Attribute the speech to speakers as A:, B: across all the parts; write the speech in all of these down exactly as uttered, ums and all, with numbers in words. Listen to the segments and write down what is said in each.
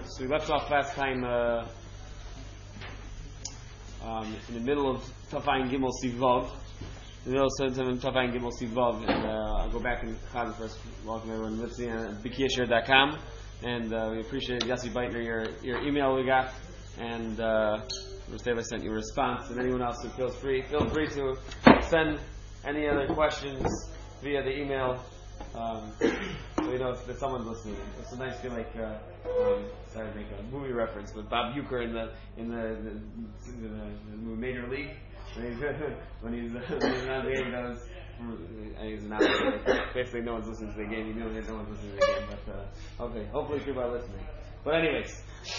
A: So we left off last time uh, um, in the middle of Tafayin Gimel Sivov. In the middle of Tafayin Gimel Sivov, and uh, I'll go back and Chag first. Welcome everyone listening on bikiyashir dot com, and uh, we appreciate Yossi Beitner your your email we got, and uh, Rusteva sent you a response, and anyone else who feels free feel free to send any other questions via the email. Um, so you know if, if someone's listening. It's a nice feel like uh, um, sorry to make a movie reference with Bob Uecker in the in the, the, the, the movie Major League when he's when he's, when he's not the game goes he's not basically no one's listening to the game. You know that no one's listening to the game, but uh, okay, hopefully people are listening. But anyways,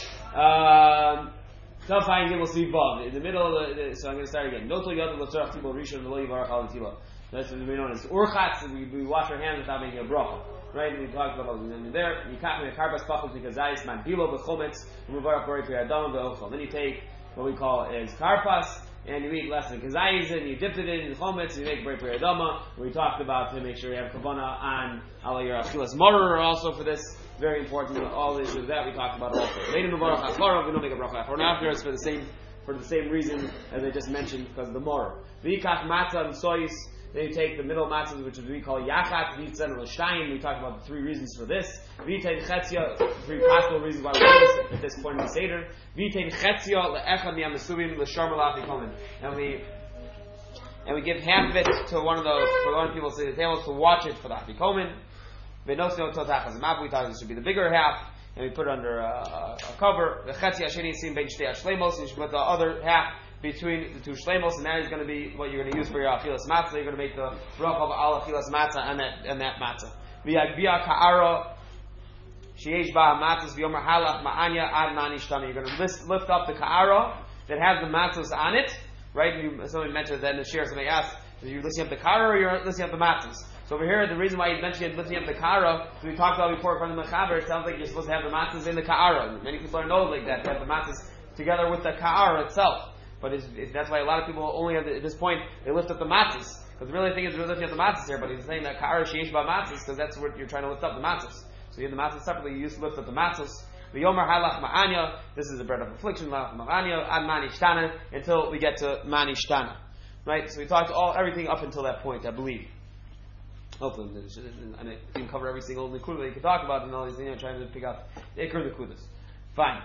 A: um, Tafayin Gimel Sivov in the middle of the, so I'm going to start again. Noto Yad L'Tzarach Tibol Rishon V'Lo Yivarach Al Tila. That's what we know as urchatz. We, we wash our hands without making a bracha, right? And we talked about it there. You cut me a karpas pachos because zayis man bilo b'chometz u'mevarach borei pri adam ve'ochel. Then you take what we call as karpas and you eat less than kazayis and you dip it in chometz and you make borei pri adama. We talked about to make sure you have kavana on ala your achilas morer also for this. Very important. All the issues that we talked about also. Later mevarach acharav we don't make a bracha achron after it's for the same for the same reason as I just mentioned because of the morer. V'ikach matzah and sois. Then you take the middle matzahs, which is we call yachat, vitzen, and l'shtayim. We talked about the three reasons for this. V'itein chetzia, three possible reasons why we do this at this point in the seder. V'itein chetzia le'echad mi'amasuvim l'shar malach v'komen. And we and we give half of it to one of the for one of the people say the tables to watch it for the afikomen. V'nosno totach hazamav. We thought this should be the bigger half, and we put it under a, a cover. The chetzia sheni sim bein shtei ashlemos, and you should put the other half between the two shlemos, and that is going to be what you're going to use for your achilas matzah. You're going to make the bracha of al achilas matzah and that and that matzah. V'yagbiya ka'ara sheyesh ba matzahs v'yomer halach ma'anya ad mani shtami. You're going to lift, lift up the ka'ara that has the matzahs on it, right? You, somebody mentioned that in the share. Somebody asked, "Are you lifting up the ka'ara or you're lifting up the matzahs?" So over here, the reason why you mentioned lifting up the ka'ara, we talked about before from the mechaber. It sounds like you're supposed to have the matzahs in the ka'ara. Many people are know like that. They have the matzahs together with the ka'ara itself. But it's, it, that's why a lot of people only have the, at this point they lift up the matzahs because the really thing is we're lifting up the matzahs here. But he's saying that ka'ara sheyesh ba matzahs because that's what you're trying to lift up the matzahs. So you have the matzahs separately. You used to lift up the matzahs. The yomer halach ma'anya. This is the bread of affliction. Halach ma'anya ad mani shtana until we get to mani shtana. Right. So we talked all everything up until that point, I believe. Hopefully, and I didn't cover every single nekuda that you could talk about and all these things. You know, trying to pick out the ikar nekudas. Fine.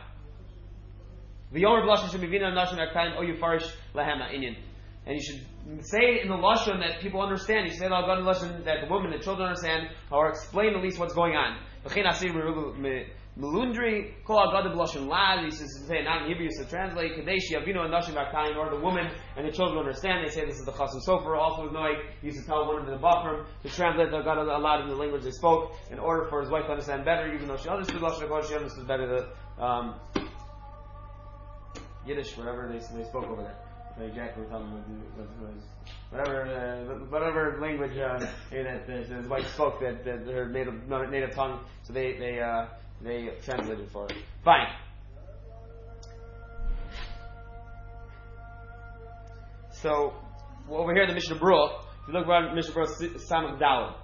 A: The yomer b'lashon shemivina nashon aktayin o yufarish lahem ha'inyan, and you should say in the lashon that people understand. You say the God lashon that the women, the children understand, or explain at least what's going on. V'chein asir melundri kol agad b'lashon lad. He says to say not in Hebrew. He says translate kadesh yavino nashon aktayin, or the woman and the children understand. They say this is the chasam sofer. Also with Noach, he used to tell one of the bafrim to translate the God aloud in the language they spoke in order for his wife to understand better, even though she understood lashon hakodesh, she understood better the. Um, Yiddish, whatever they, they spoke over there. Like Jack was telling me what was whatever uh, whatever language uh, that, that his wife spoke that, that her native native tongue. So they they uh, they translated for her. Fine. So well, over here in the Mishnah Berurah, if you look around Mishnah Berurah Samach Daled.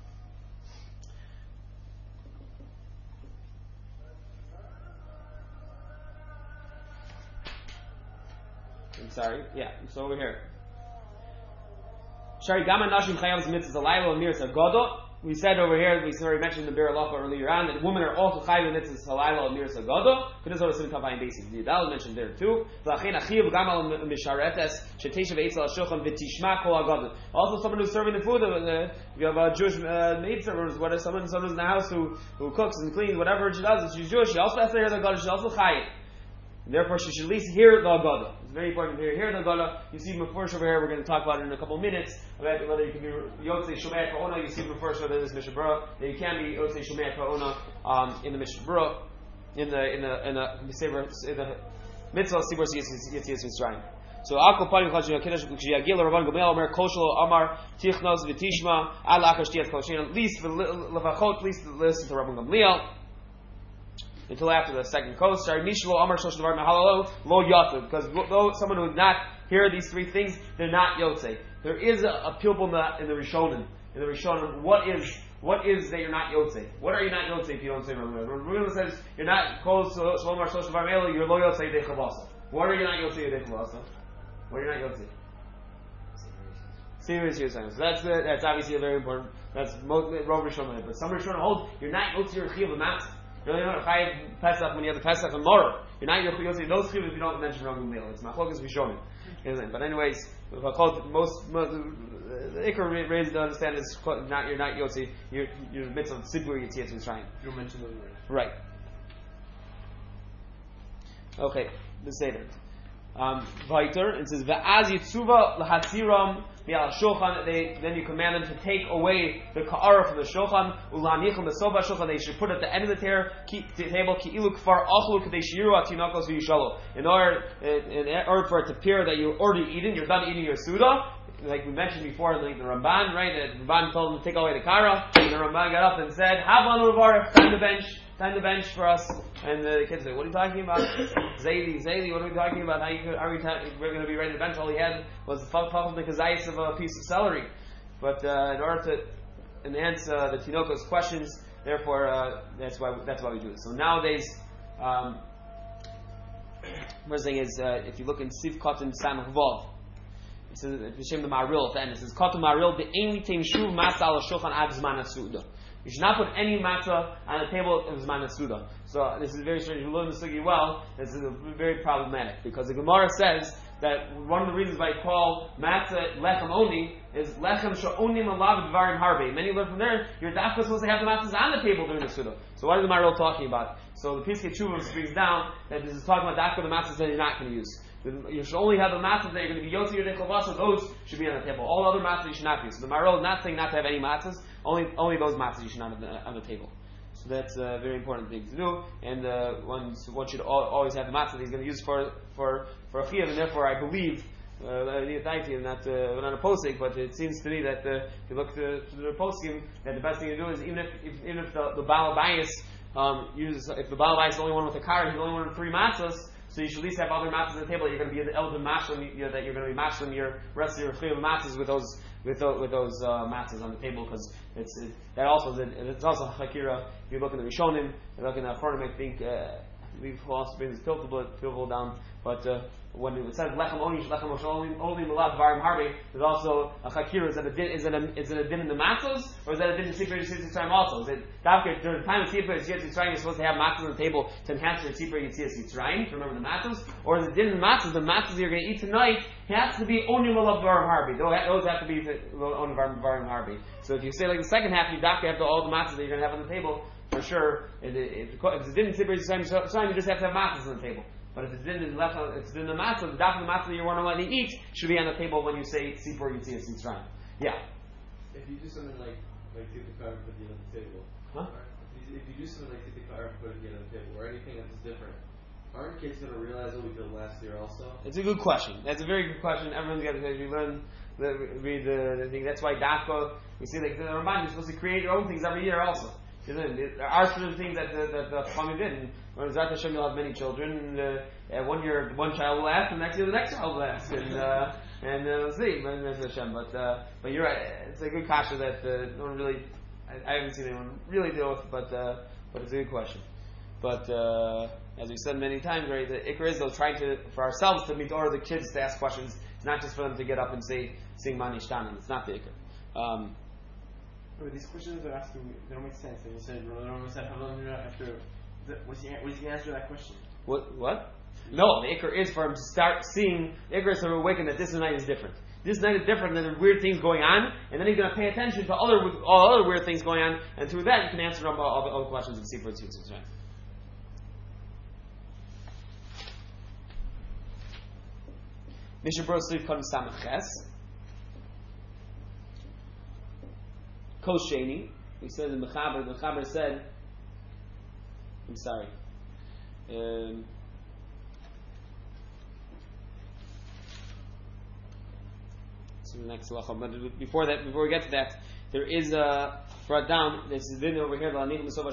A: Sorry, yeah, so over here. Shari Gama Nashim Chayav's mitzvahs alayla and miras agodo. We said over here, we already mentioned the Bir Alacha earlier on, that women are also chayav mitzvahs alayla and miras agodo. Because that's what Simcha Vayin Beis the Yidal mentioned there too. V'achein achiv gamal misharetes sheteshav eitzel hashulchan v'tishma kol agodo. Also, someone who's serving the food. Uh, if you have a Jewish uh, maid server, whatever, someone, someone who's in the house who, who cooks and cleans, whatever she does, if she's Jewish, she also has to hear the agodo. She's also chayav. Therefore, she should at least hear the Agada. It's very important to hear, hear the Agada. You see Mefurish over here, we're going to talk about it in a couple of minutes, about whether you can be Yotzei Shomei Ka'ona. You see Mefurish over this Mishnah Berurah, that you can be Yotzei Shomei Ka'ona um, in the Mishnah Berurah, in the, in the, in the, in the Mitzvah Sibur Yitzias Mitzrayim. So, Akol Parim Chal Kiddush K'Yagil Rabban Gamliel Omer Koshlo Amar Tichnos V'Tishma Ad Lachar Shtiyat Kol Shein. At least, Levachot, at least listen to Rabban Gamliel until after the second coast. Because though someone who would not hear these three things, they're not Yotzei. There is a, a pilpul in the Rishonim. In the Rishonim, what is what is that you're not Yotzei? What are you not Yotzei if you don't say Rabbi Meir? Rabbi Meir says you're not called Shalom Ar Shlosh Bar Meila, you're lo Yotzei Yedei Chavasa. What are you not Yotzei Yedei Chavasa? What are you not Yotzei? Serious Yosef. So that's the, that's obviously a very important. That's most Rav Rishon, but some Rishon hold you're not Yotzei your Chiyav Matzah. You're not Chayav Pesach when you have the Pesach and Morah. You're not Yotzei those Chiyavs if you don't mention Rabbi Meir. It's Machlokas Rishonim. But anyways, if I call it most, most the Iker raised to understand is not you're not Yotzei. You're you're mitzvah Sibur Yitzias Mitzrayim.
B: You don't mention those words.
A: Right. Okay. The Seder. Um, Vayter, it says, V'az yitzuva l'hatziram mi'al shulchan, they, then you command them to take away the ka'ara from the shulchan, u'la'anichim the shulchan, they should put it at the end of the ter, ki, t- table, ki'ilu kfar achlu k'dei shiru atinakos v'yishalo. In order, in, in order for it to appear that you're already eaten, you're done eating your suda, like we mentioned before, like the Ramban, right, the Ramban told them to take away the kara, and the Ramban got up and said, Havanu Levarech, time to bench, time to bench for us. And the kids said, what are you talking about? Zaidi, Zaidi, what are we talking about? How you, are we ta- we're going to be ready to bench? All he had was the puff of the kazayis of a piece of celery. But uh, in order to enhance uh, the Tinoko's questions, therefore, uh, that's why that's why we do it. So nowadays, um, first thing is, uh, if you look in Siv Kotin Samach Vav, it says, B'Shem the Maril at the end, it says, Kotin Maril, the Ein Litem Shuv Matzah al Shulchan Ad Zman HaSuda. You should not put any matzah on the table of Zman HaSuda. So this is very strange. If you learn the sugi well, this is very problematic because the Gemara says that one of the reasons why you call matzah lechem oni is lechem sha'onim alav dvarim harbe. Many learn from there you're dafka supposed to have the matzahs on the table during the suda. So what is the Maharil talking about? So the Piskei Teshuvah brings down that this is talking about dafka the matzahs that you're not going to use. You should only have the matzahs that you're going to be Yotzi Yedei Chavasa, those should be on the table. All other matzahs you should not use. So the Maharil is not saying not to have any matzahs, only only those matzahs you should not have on the, on the table. So that's a very important thing to do, and uh, one, one should al- always have the matzah that he's going to use for for for a chiyuv, and therefore I believe, uh, not uh, not a posting, but it seems to me that uh, if you look to, to the posting, that the best thing to do is even if, if even if the, the Baal Bayis um, uses, if the Baal Bayis is the only one with a car, he's the only one with three matzahs. So you should at least have other matzahs on the table. You're going to be the elder mashlim, you know, that you're going to be mashlim your rest of your chiyuv matzahs with those with those, with those uh, matzahs on the table, because it's it, that also is a, it's also hakira. If you look in the Rishonim, you look in the Achronim, I think uh, we've also bring this pilpul down. But uh, when it says lechem oni lechem only malav varim harbe, there's also a hakira. Is that a din? Is it a is it a din in the matzahs, or is that a din in Sipur Yitzias Mitzrayim also? Is it after during the time of Sipur Yitzias Mitzrayim you're supposed to have matzahs on the table to enhance your Sipur Yitzias Mitzrayim to remember the matzahs, or is it din in the matzahs? The matzahs you're going to eat tonight has to be only malav varim harbe. Those have to be only varim harbe. So if you say like the second half, you doctor have to all the matzahs that you're going to have on the table. For sure, if it's a din in Sipur Yitzias Mitzrayim, you just have to have matzahs on the table. But if it's in the left, it's in the matzah, the daf of the matzah that you want to let it eat should be on the table when you say Sipur Yitzias Mitzrayim. Yeah.
B: If you do something like like take the car and put it on the table,
A: huh?
B: If you, if you do something like take the car and put it on the table, or anything that's different, aren't kids going to realize what we did last year also? It's
A: a good question. That's a very good question. Everyone's got to we learn the read the, the thing. That's why dafka. We see like the Ramban, you're supposed to create your own things every year also. There are certain things that the that the Chachamim did. And when Zat Hashem, you'll have many children. And, uh, one year, one child will ask, and next year, the next child will ask, and uh, and uh, we'll see. But uh, but you're right. It's a good kasha that uh, no one really. I, I haven't seen anyone really deal with, but uh, but it's a good question. But uh, as we said many times, right, the ikra is though trying to for ourselves to meet order the kids to ask questions. It's not just for them to get up and say sing Mani Shtanim. It's not the ikra. Um,
C: But these questions they're asking, they don't make sense. And you said, Rabbi said, how long after, was he, was he answer that question?
A: What? What? No, the ikr is for him to start seeing, the ikr is to awaken that this night is different. This night is different, and there's weird things going on, and then he's going to pay attention to other all other weird things going on, and through that you can answer all, all, all the questions and see for Yitzias Mitzrayim. Mishnah Berurah Sliv Kodem Samach Ches. Kol Sheni, we said in Mechaber, the Mechaber said, I'm sorry, um, so the next halacha, but before that, before we get to that, there is a, brought down, this is then over here, that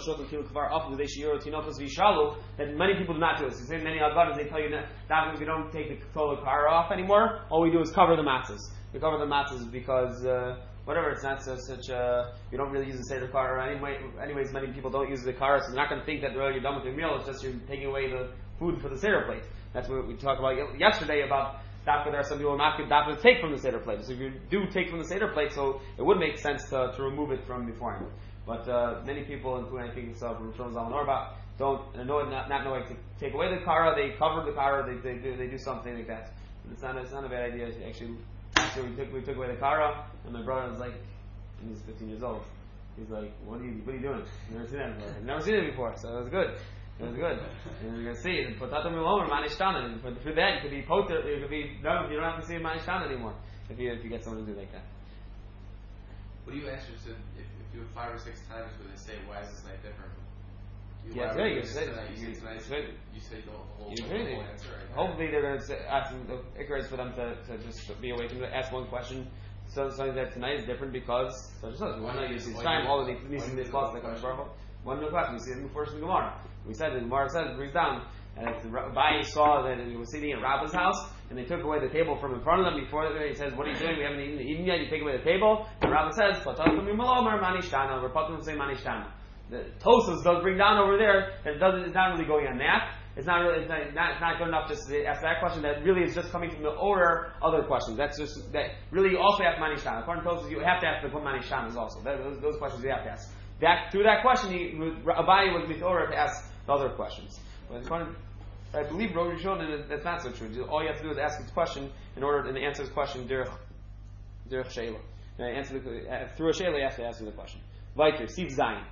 A: many people do not do this. You say many Agadas, they tell you that, that we don't take the Torah car off anymore, all we do is cover the matzahs. We cover the matzahs because uh, whatever. It's not so, such a, you don't really use the Seder Kara anyway. Anyways, many people don't use the Kara, so they're not going to think that well, you're done with your meal. It's just you're taking away the food for the Seder plate. That's what we talked about yesterday about dafka. There are some people who are not dafka to take from the Seder plate. So if you do take from the Seder plate, so it would make sense to, to remove it from beforehand. But uh, many people, including I think myself, from Shlomo Zalman Auerbach, don't know not, not knowing to take away the Kara. They cover the Kara. They, they do they do something like that. It's not it's not a bad idea. Actually, actually we took we took away the Kara, and my brother was like, and he's fifteen years old. He's like, what are you what are you doing? I've never seen that before. I've never seen it before, so it was good. It was good. And you're gonna see it. Potato milomer manishtana. And for through that, you could be poter. You could be no. You don't have to see manishtana anymore if you if you get someone to do like that.
B: What do you answer to if, if you have five or six times where they say, "Why is this night different?" You
A: Yeah,
B: yeah,
A: you
B: you
A: say
B: tonight, you say tonight, you say the whole,
A: You
B: the
A: really,
B: whole answer. Right?
A: hopefully they're going to ask them, the ikar is for them to, to just be awakened to ask one question. So something that tonight is different because so just so, one night you see time all of these these these clauses that comes from one new question. We see it in the first in the Gemara. We said the Gemara says it brings down and if the Rabbi saw that he was sitting at Rabba's house and they took away the table from in front of them before he says, "What are you doing? We haven't eaten, eaten yet. You take away the table." And Rabba says, "Patakum yimalomer manishtana." We're patakum say manishtana. The Tosfos does bring down over there, and it doesn't, it's not really going on that. It's not really, it's not, not, it's not good enough just to ask that question. That really is just coming from the order other questions. That's just, that really you also have Manishtana. According to Tosfos, you have to ask the what Manishtana also. That, those, those questions you have to ask. That, through that question, he, Abaye was with order to ask the other questions. But according, I believe Rosh Hashanah, that's not so true. All you have to do is ask his question in order to answer his question derech, derech sheila. And answer the, uh, through a sheila, you have to answer the question. Weiter, Siv Zayin.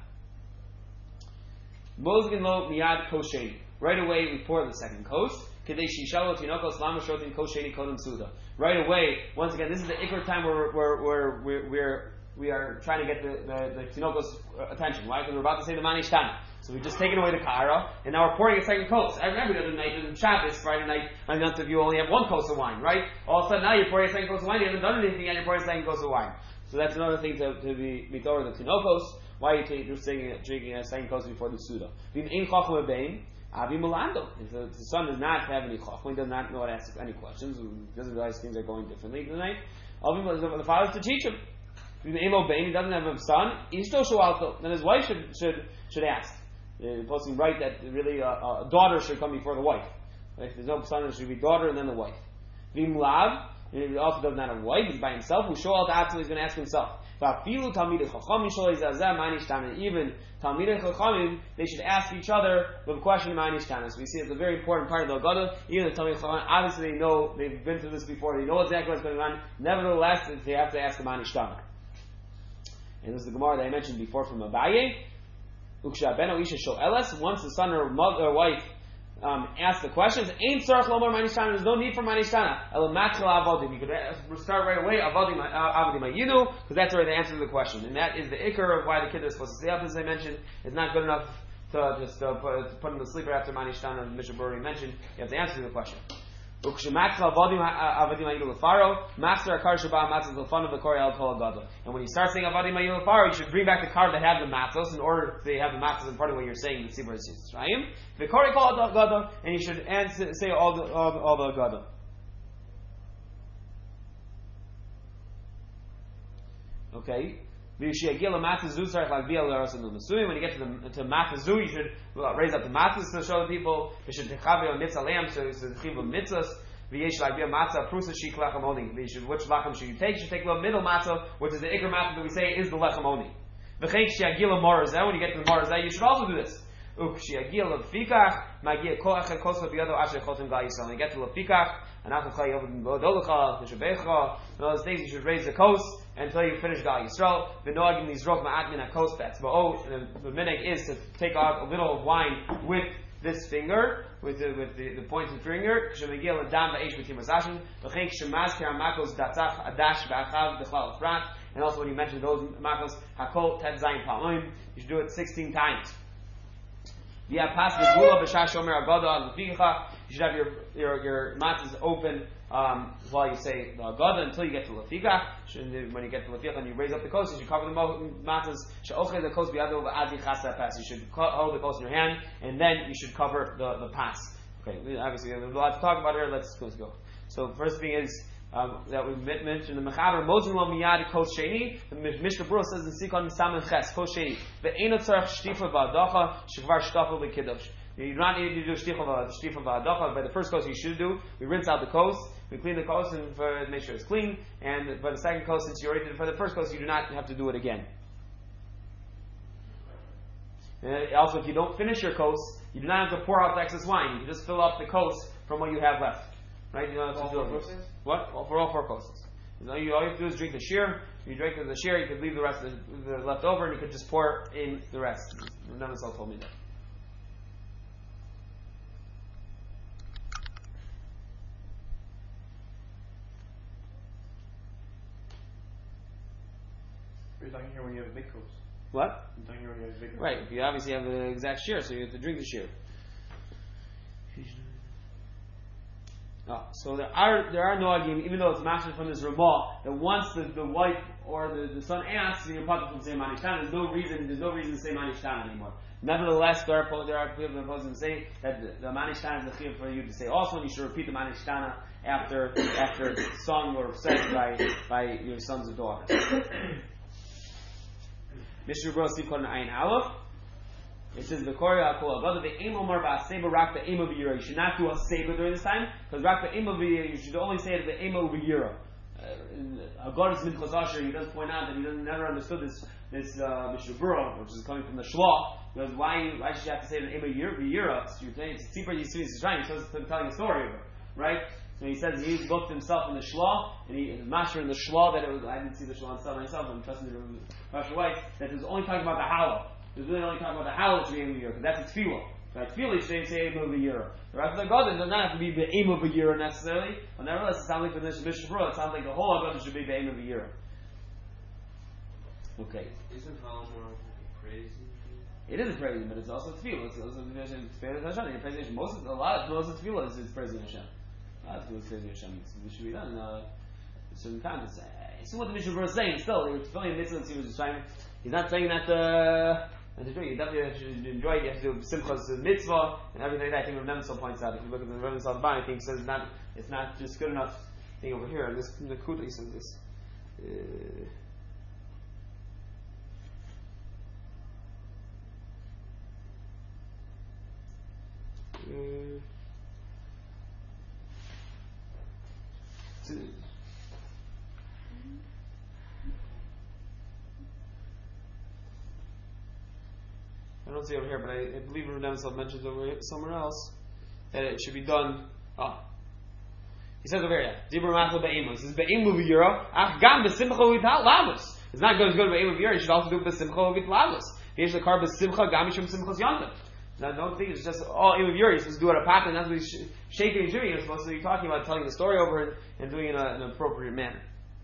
A: Mozgin lo miyad kosheni. Right away, we pour the second coast. Kadeshi shalo tinokos lama shotin kosheni kodem suda. Right away, once again, this is the ikar time where we're, we're, we're, we're, we are trying to get the, the, the tinokos attention. Why? Because we're about to say the manishtana. So we've just taken away the kara, and now we're pouring a second coast. I remember the other night, on Shabbos, Friday night, on the month of you only have one coast of wine, right? All of a sudden, now you're pouring a second coast of wine, you haven't done anything yet, you're pouring a second coast of wine. So that's another thing to, to be mitor the tinokos. Why are you drinking, drinking a second coast before the suda? If the, the son does not have any chachma, he does not know how to ask any questions, he doesn't realize things are going differently tonight, the father is to teach him. If he doesn't have a son, then his wife should should should ask. The posting right that really a, a daughter should come before the wife. If there's no son, it should be daughter and then the wife. Vimlav, he also doesn't have a wife, he's by himself, who show out the he's going to ask himself. Even Talmidei Chachamim, they should ask each other the question of Manishtana. So we see it's a very important part of the Haggadah. Even the Talmidei Chachamim, obviously they know, they've been through this before, they know exactly what's going on. Nevertheless, they have to ask the Manishtana. And this is the Gemara that I mentioned before from Abaye. Once the son or mother or wife um, asks the questions, ain't tzarach lomar manishtana. There's no need for manishtana. El matchel avodim. You could start right away. Avodim avodim ayinu, because that's already the answer to the question, and that is the ikar of why the kid is supposed to stay up. As I mentioned, it's not good enough to just uh, put, to put him to sleep right after manishtana. As Mishnah already mentioned, you have to answer the question. And when you start saying avadim ayil lefaro, you should bring back the card that had the matzos in order to have the matzos in front of what you're saying. The sibur is Yisrael. The kori call gada, and you should answer, say all the all, all the gada. Okay. When you get to the to matzazu, you should well, raise up the matzahs to show the people. You should techaveh mitzvah lamb, so it's the chiv of mitzvahs. V'yesh like be a matzah prusa shik lechem oni. Which lechem should you take? You should take the middle matzah, which is the ikar matzah that we say is the lechem oni. V'chein kshiagila morazeh. When you get to the morazeh, you should also do this. Ukshiagila fikach magia koach kosla biyado asher chotem gal yisrael. When you get to lefikach, anachal chay yovim godolacha nishabecha. All those things you should raise the coast until you finish Gal Yisrael. V'noagim nizrok ma'at min hakos that's ba'o. The minhag is to take out a little of wine with this finger, with the with the, the pointed finger. K'shemegil adam ba'esh b'timas ashin. V'chein k'shemaz k'ramakos datzach adash ba'achav b'chlal prat. And also when you mention those makos hakol tet zayin pa'oim, you should do it sixteen times. V'ya pas v'gula b'shah shomer agada l'ficha. You should have your your your matzahs open um, while you say the Haggadah until you get to Lefikach. When you get to Lefikach and you raise up the coast, you should cover the matzahs. She'ochel the coast b'yado v'adi chasa pas. You should hold the coast in your hand, and then you should cover the the pas. Okay, obviously we have a lot to talk about here. Let's, let's go. So first thing is um, that we mentioned the Mechaber Mozin Lo Miyad Kos Sheni. The Mishnah Berurah says in Sikon Misamen Ches Kos Sheni Ve'eno Tzarech Shtifa V'Adacha Shekvar Shtafel L'Kiddush. You do not need to do Shtifa V'Adacha. By the first kos you should do, we rinse out the kos, we clean the kos and for, make sure it's clean. And for the second kos, since you already did it for the first kos, you do not have to do it again. And also, if you don't finish your kos, you do not have to pour out the excess wine. You can just fill up the kos from what you have left. Right? You don't have to fill it. What? Well, for all four koses. All you, all you have to do is drink the shear. You drink the shear, you could leave the rest of the, the left over, and you could just pour in the rest. None of us all told me that.
C: You're talking here when you have a big coast.
A: What?
C: You're talking here when you have a big coast.
A: Right. You obviously have the exact shear, so you have to drink the shear. Oh, so there are there are no arguments, even though it's mastered from this Ramah, that once the, the wife or the, the son asks, you're part from say Manishtan, there's no reason there's no reason to say Manishtan anymore. Nevertheless, there are there are people that oppose and say that the, the Manishtan is the chiyuv for you to say also, and you should repeat the Manishtana after after sung or said by by your sons or daughters. Mishnah Berurah Sikon Ayin Aleph. It says the Korah Kol Avada the Aim Omar Ba'Seba Rak the Aim of Yira. You should not do a Seba during this time because Rak the Aim of Yira. You should only say it the Aim of Yira. Haggadah Minchas Asher, he does point out that he doesn't never understood this this uh, Mishnah Berurah, which is coming from the Shloch. Because why why should you have to say the Aim of Yira? You're saying it's Tzipar Yisri Yisrael. He's supposed to telling a story over, right? So he says he looked himself in the Shloch, and he is master in the Shloch that it was. I didn't see the Shloch myself myself. I'm trusting the Rashi White that it was only talking about the Halal. It's really only talking about the Halal to be Aim of Yira, because that's a tefillah. Right? Tefillah you should say Aim of Yira. The rest of the Haggadah does not have to be the Aim of Yira necessarily, but nevertheless it sounds like for this Mishnah Berurah, it sounds like the whole Haggadah should be the Aim of Yira. Okay.
B: Isn't Halal more praise?
A: It is a praise, but it's also tefillah. It's also it's praise Hashem. Praise most of a lot of most of tefillah is, is praising Hashem. A lot of tefillah is praising Hashem. It should be done uh, in certain times. See what the Mishnah Berurah is saying. Still, you're filling a mitzvah. He was trying. He's not saying that. Uh, You definitely should enjoy it. You have to do simchas mitzvah and everything like that. I think Rav Nemenzel points out. If you look at the Rav Nemenzel Ban, I think he says not, it's not just good enough thing over here. This Nakuda, he says this. Uh, uh, to, I don't see it over here, but I, I believe Rav Nemenzel mentions over here, somewhere else that it should be done. Ah, he says over here, Dibur Matzah Be'emu. He says Be'emu V'Yira. Ach Gam B'Simcha V'Lavus. It's not good to go to Be'emu V'Yira. You should also do B'Simcha V'Lavus. Here's the car B'Simcha Gam Mishum Simchas Yontif. Now, don't think it's just all Emu V'Yira. You're supposed to do it at a pat, and that's what he's sh- shaking and doing. You're supposed to be talking about telling the story over and, and doing it in a, an appropriate manner.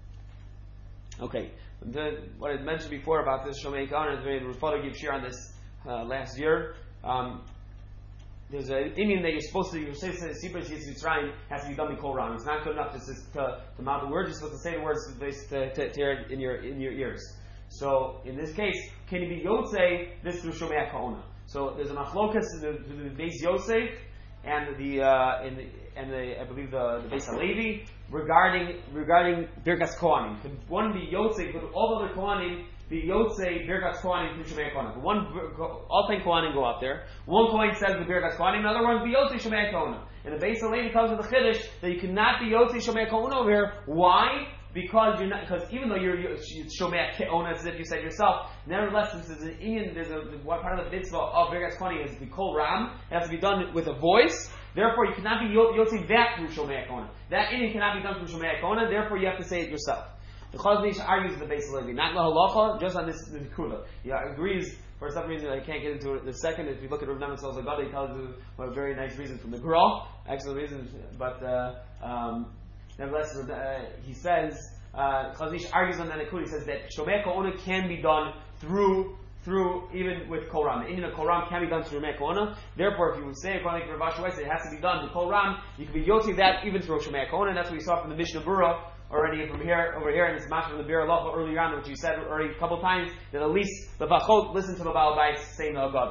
A: Okay. The, what I mentioned before about this Shomei Kahana, the Father gave share on this. Uh, last year, um, there's an Indian that you're supposed to, you're supposed to say, Sipras Yitzrayim has to be done before Ram. It's not good enough just to, to mouth the words, you're supposed to say the words to, to, to hear it in your, in your ears. So, in this case, can you be Yotzei this through Shomei Kahana? So, there's a machlokas in the, the base Yosef and the, uh, in the, and the, I believe the, the base Halevi regarding, regarding Birkas Kohanim. Could one be Yotzei, could all other Kohanim the Yotzei Birkas Kohanim through Shomei Kohanim. One, all ten Kohanim go out there. One Kohen says the Birkas Kohanim, another one the Yotzei Shomei Kohanim. And the base lady comes with the Chiddush that you cannot be Yotzei Shomei Kohanim over here. Why? Because you're not. Because even though you're, you're Shomei Kohanim, as if you said yourself, nevertheless, this is an Indian. There's a one part of the mitzvah of Birkas Kohanim is the Kol Ram. It has to be done with a voice. Therefore, you cannot be Yotzei that through Shomei Kohanim. That Indian cannot be done through Shomei Kohanim. Therefore, you have to say it yourself. The Chazon Ish argues with the base Levi, not the halacha, just on this the Nikuda. He agrees for some reason. I can't get into it. The second, if you look at Rav Nemenzel's Haggadah, he tells you a very nice reason from the Gra, excellent reason. But uh, um, nevertheless, uh, he says uh, Chazon Ish argues on that Nikuda. He says that Shomei Kohanim can be done through through even with Kol Ram. The Indian of Kol Ram can be done through Shomei Kohanim. Therefore, if you would say according to Rav Ashi Weiss, it has to be done to Kol Ram. You can be Yotzi that even through Shomei Kohanim. That's what we saw from the Mishnah Berurah. Already from here, over here, and it's matched from the Bir Aloha earlier on, which you said already a couple times, that at least the Bachot listen to the Baal Bais saying the Haggadah.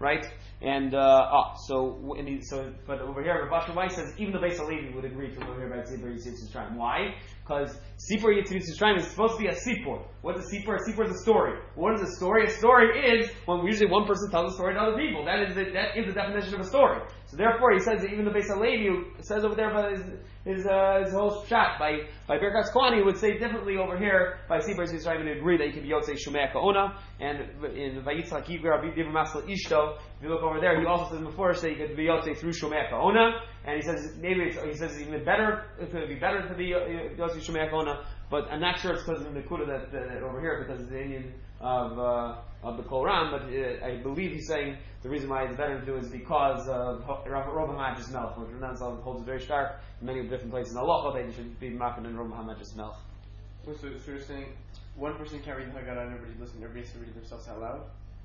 A: right? And uh, oh, so and he, so but over here, Rav Asher Weiss says even the Beis Halevi would agree to over here about Sipur Yitzchak Mitzrayim. Why? Because Sipur Yitzchak Mitzrayim is supposed to be a Sipur. What's a Sipur? A Sipur is a story. What is a story? A story is when usually one person tells a story to other people. That is the, that is the definition of a story. So therefore, he says that even the Beis Halevi says over there about his his, uh, his whole shot by by Birkas Kohanim would say differently over here by Sipur Yitzchak Mitzrayim and agree that he could be Yotzei Shumei Kaona and in Vayitzchak Yivgar Aviv Masal Ishto. If you look over there, he also says before that he could be Yotzei through Shumei Kaona, and he says maybe it's, he says it's even better. It would be better to be Yotzei Shumei Kaona, but I'm not sure it's because of the Nekuda that, that over here because it's the Indian of uh, of the Kol Ram, but uh, I believe he's saying the reason why it's better to do is because of Rav HaMaдж's Melch, which Renan holds very stark in many different places in Allah. They should be Makan and Rav HaMaдж's Melch.
C: So, so you're saying one person can read the Haggadah and everybody listen, everybody has to read it themselves out loud?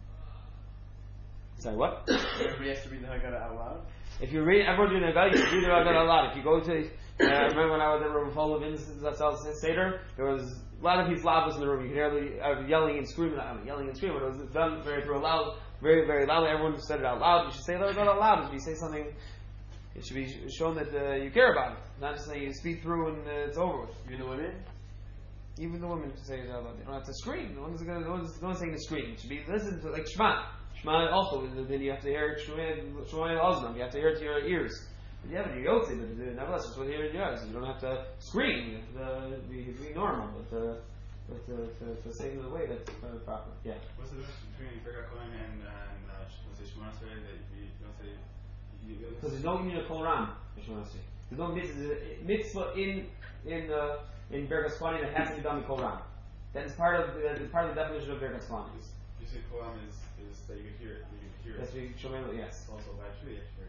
A: Sorry, what?
C: Everybody has to read the Haggadah out loud?
A: If you read, everyone's reading the Haggadah, you should read the Haggadah out loud. If you go to, uh, I remember when I was at Rav Polovin's Seder, there was a lot of people loud in the room. You could hear the, uh, yelling and screaming, I mean, yelling and screaming. It was done very through a loud, very, very loudly. Everyone said it out loud. You should say the Haggadah out loud. If you say something, it should be shown that uh, you care about it. Not just saying you speak through and uh, it's over with.
C: Even the women?
A: Even the women should say it out loud. They don't have to scream. No one's going to saying to scream. It should be listened to, like Shema. Shema also, then you have to hear it, Shema Oznam. You have to hear it to your ears. But yeah, but you're Yotzi, but nevertheless, it's what you hear in your ears. You don't have to scream. You have to be, be normal, but, uh, but uh, to, to say it in a way that's uh, proper. Yeah.
D: What's the difference between Birkat Kohen and, uh, and uh, what's it, Shemona Esrei, that you don't say...
A: Because there's no union of Kol Ram, there's no mitzvah, mitzvah in in uh, in Birkas Kohanim that has to be done in Kol Ram. That is part of the, uh, part of the definition of Birkas Kohanim.
D: You say Kol Ram is, is that you can hear it, you can hear
A: That's
D: it.
A: what you show me, yes.
D: Also by tree, actually.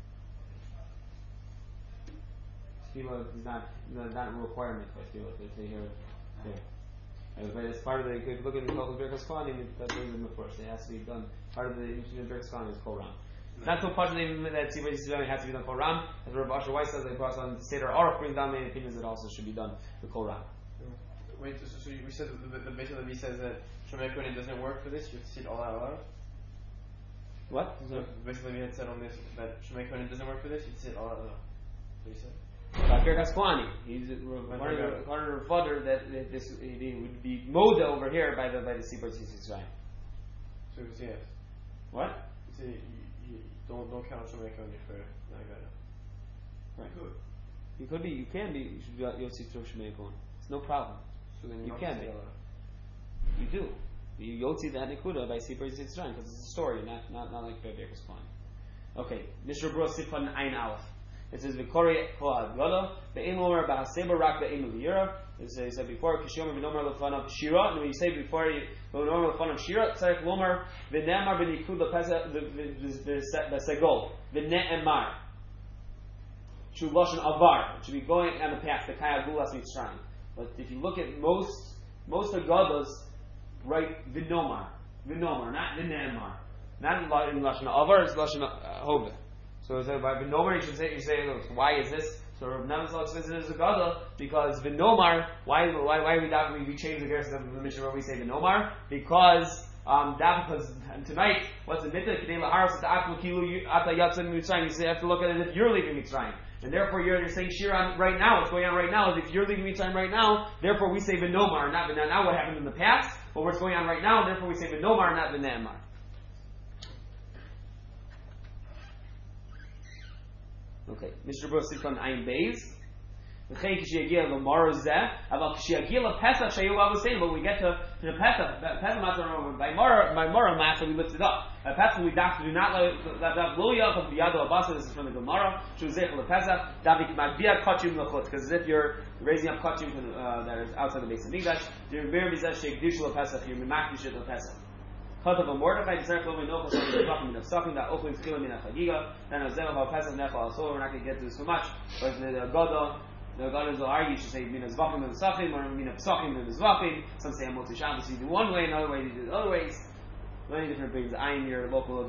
A: Tefillah is not not a requirement by Tefillah to hear it. Yeah. Uh, but it's part of the, if you look at the Kol Birkas Kohanim, that brings them before. So it has to be done. Part of the Birkas Kohanim is Kol Ram. It's not so much that Tzibur Yisrael has to be done Kol Ram. As Rav Asher Weiss says, they brought on the Seder Aruch brings down many opinions that also should be done with Kol Ram.
C: Wait, so, so we said that the, the Beis Halevi says that Shomei Kohen doesn't work for this. You have to see it all out loud.
A: What?
C: So the Beis Halevi had said on this that Shomei Kohen doesn't work for this. You have to see it all out loud. What you said?
A: By Birkas Kohanim, he's one of the father that, that this it would be moda over here by the by the Tzibur Yisrael.
C: So it's yes.
A: What?
C: You say you, you don't don't count Shomei Kohen for Haggadah.
A: Right. Good. You could be. You can be. You should be Yotzi through Shomei Kohen. It's no problem.
C: So then
A: you
C: you
A: can be. You do. You Yotzi that Nekuda by Tzibur Yisrael because it's a story, not not not like by Birkas Kohanim. Okay. Mishnah Berurah Sifan Ein Aleph. It says Vikori Kol Haggadah Ve'im Omer B'Haseba Rak Ve'im L'Yira. It said before Kishomer V'Nomer L'Fanav Shira. And when you say before V'Nomer L'Fanav Shira, Tzarech Lomer V'Ne'emar V'Nikud L'Pesach V'Segol V'Ne'emar. Shu Lashon Avar. It should be going on the path the Kaya Gulas Mitzrayim. But if you look at most most Haggadahs, write V'Nomar, V'Nomar, not V'Ne'emar, not in Lashon Avar. It's Lashon Hove. So by V'Nomar, you should say, you say, look, why is this? So Rav Nevitzalk says it is a Gadol because V'Nomar. Why why why we we, we change the verse of the Mishnah where we say V'Nomar? Because um that because tonight what's the mitzvah? Kedei la'aros ta'aklu kilu ata yatzim Mitzrayim. You say you have to look at it if you're leaving Mitzrayim, and therefore you're, you're saying Shira right now. What's going on right now is if you're leaving Mitzrayim right now, therefore we say V'Nomar, not V'Na. Now what happened in the past, but what's going on right now, therefore we say V'Nomar, not V'Ne'emar. Okay, Mister Bruce sits on Ayin Beis. V'chein kishiyagia l'mar zeh, aval kishiyagia l'pesach shayu avusein. But we get to, to the Pesach, Pesach matzah by Mara, by Mara matzah we lift it up. By Pesach we daft do not let that lo yachov biyado abasa. This is from the Gemara. Shuzech l'pesach davik magbiya kachim l'chutz. Because as if you're raising up kachim uh, that is outside the base of Mikdash, you're very mizah sheikdish l'pesach. You're mimakdish l'pesach. Chatav Mordechai Tzarech Lo Minochos Lo Minochos Min Avsakim that Ochlim Tchilah Min Achagiga. Then Azem Av Pesach Nechal. So we're not going to get to this so much. But the Haggadah, the Haggadah will argue. You should say Min Avsakim Min Avsakim or Min Avsakim Min Avsakim. Some say Amot Shabbos you do one way, another way you do the other ways. Many different things. Ayin your local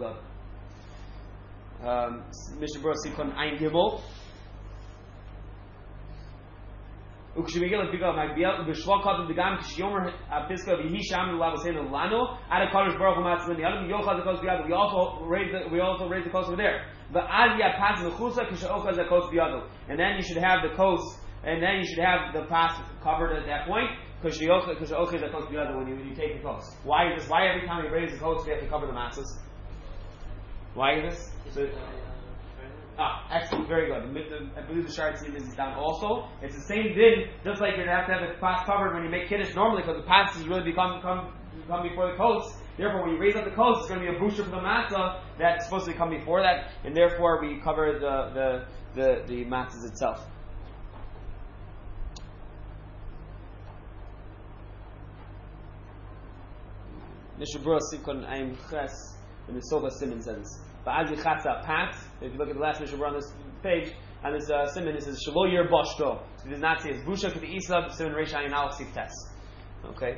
A: Haggadah. Mishnah Berurah Sikon Ayin Gimel. Ukshimigel Bigal might be out the Shlokot of the Gam Kishomer Apiska Vihisham Lavaseno Lano, at a college Baruch Matzlin, the other Yocha the coast beyond. We also raise the we also raise the coast over there. But Azia Pas Mechusa Kishoka the coast beyond. And then you should have the coast and then you should have the pass covered at that point. Because the ocha is the coast beyond when you when you take the coast. Why is this? Why every time we raise the coast we have to cover the matzahs? Why is this? So, ah, excellent, very good. The, the, I believe the Shard Tzim is down also. It's the same din, just like you're going to have to have the pass covered when you make Kiddush normally, because the pass is really become come, come before the coast. Therefore, when you raise up the coast, it's going to be a booster for the matzah that's supposed to come before that, and therefore we cover the the the, the matzahs itself. Mishabura Sikon Aim Ches in the Sova Simon says this. Ba'azi Chatza Pat. If you look at the last Mishabura on this page, and this uh, Simon, it says Shalo Yer Boshto. So it does not say it's Busha K'ti Isa Simon Reish Ayin Aleph Sif Tes. Okay.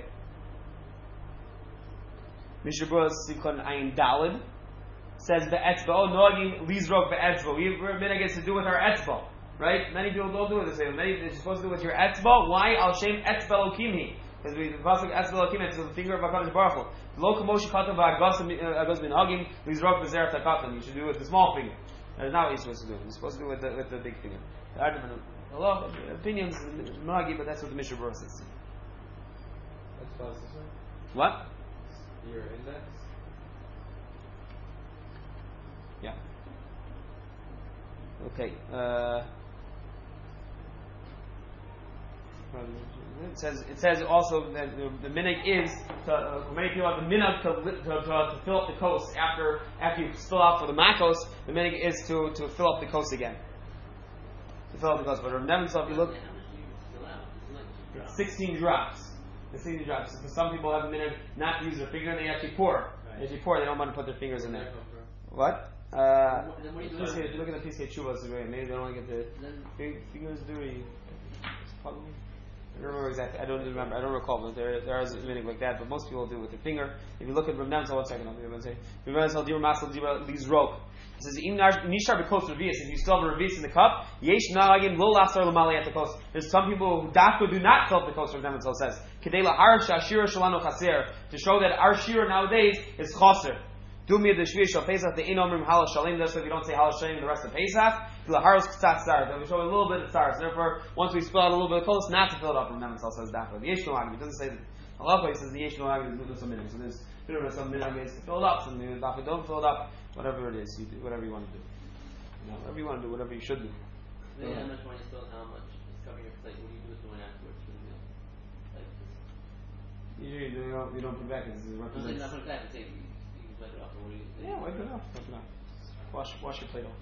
A: Mishabura Sikon Ayin Dalid says the Etzba. Oh, Noagim Lizrok Be'etzba. We have been against to do with our Etzba, right? Many people don't do it this way. Many they're supposed to do it with your Etzba. Why? Al Shem Etzba Lokimhi. Because we the pasuk Etzba Lokimhi. It's the finger of Hakadosh Baruch Hu. Lo kamosh katav agos agos min hagim lizrok bezer takatan. You should do it with the small finger. That is not what you're supposed to do. You're supposed to do it with the, with the big finger. There are different a lot of opinions in Magi, but that's what the Mishnah Berurah says.
B: That's positive.
A: What?
B: Your index.
A: Yeah. Okay. Uh, It says. It says also that the, the minhag is to uh, many people have the minhag to, to, to, to fill up the coast after after you spill out for the makos. The minhag is to, to fill up the coast again. To fill up the coast. But remember, so if you look, it's sixteen drops. It's sixteen drops. For some people have the minhag not to use their finger, they actually pour. They actually pour. They don't want to put their fingers in there. What? Uh, if you look at the P C A Chuvas, maybe they don't want to get the fingers dirty. Probably. I don't remember exactly. I don't remember. I don't recall, but there there is a meaning like that. But most people do it with their finger. If you look at Rav Nemzel, one second, I'll be able to say. Rav Nemzel, Dibur Masel, Dibur Lizrok. It says, "Nishar b'kos revius." If you still have a revius in the cup, yesh nagin lo lasar l'malei at the coast. There's some people who dafka do not fill up the coast. Rav Nemzel says, "Kedei lahar shashira shalano chaser," to show that our shira nowadays is chaser. Do me the shvius shal Pesach the inomrim halal shalim. That's why we don't say halal shalim the rest of Pesach. The laharos k'tzat stars. Then we show a little bit of stars. Therefore, once we spill out a little bit of coast, not to fill it up. Rav Nemzel says that. The yesh no agim. It doesn't say that. Allah he says the yesh no agim is some minimum. So there's there are some minimum ways to fill it up. Some dafa don't fill it up. Whatever it is, you do whatever you want to do. You know, whatever you want to do, whatever you should do.
E: So yeah, how much money still? How much is covering your plate? What do you do with the one afterwards for the meal? Like this.
A: Usually you don't, you don't put back. This is
E: No,
A: represents.
E: not put it back. Say you, you can wipe it off. Or what do you?
A: Yeah, wipe it off. Wipe it off. Wash, wash your plate off.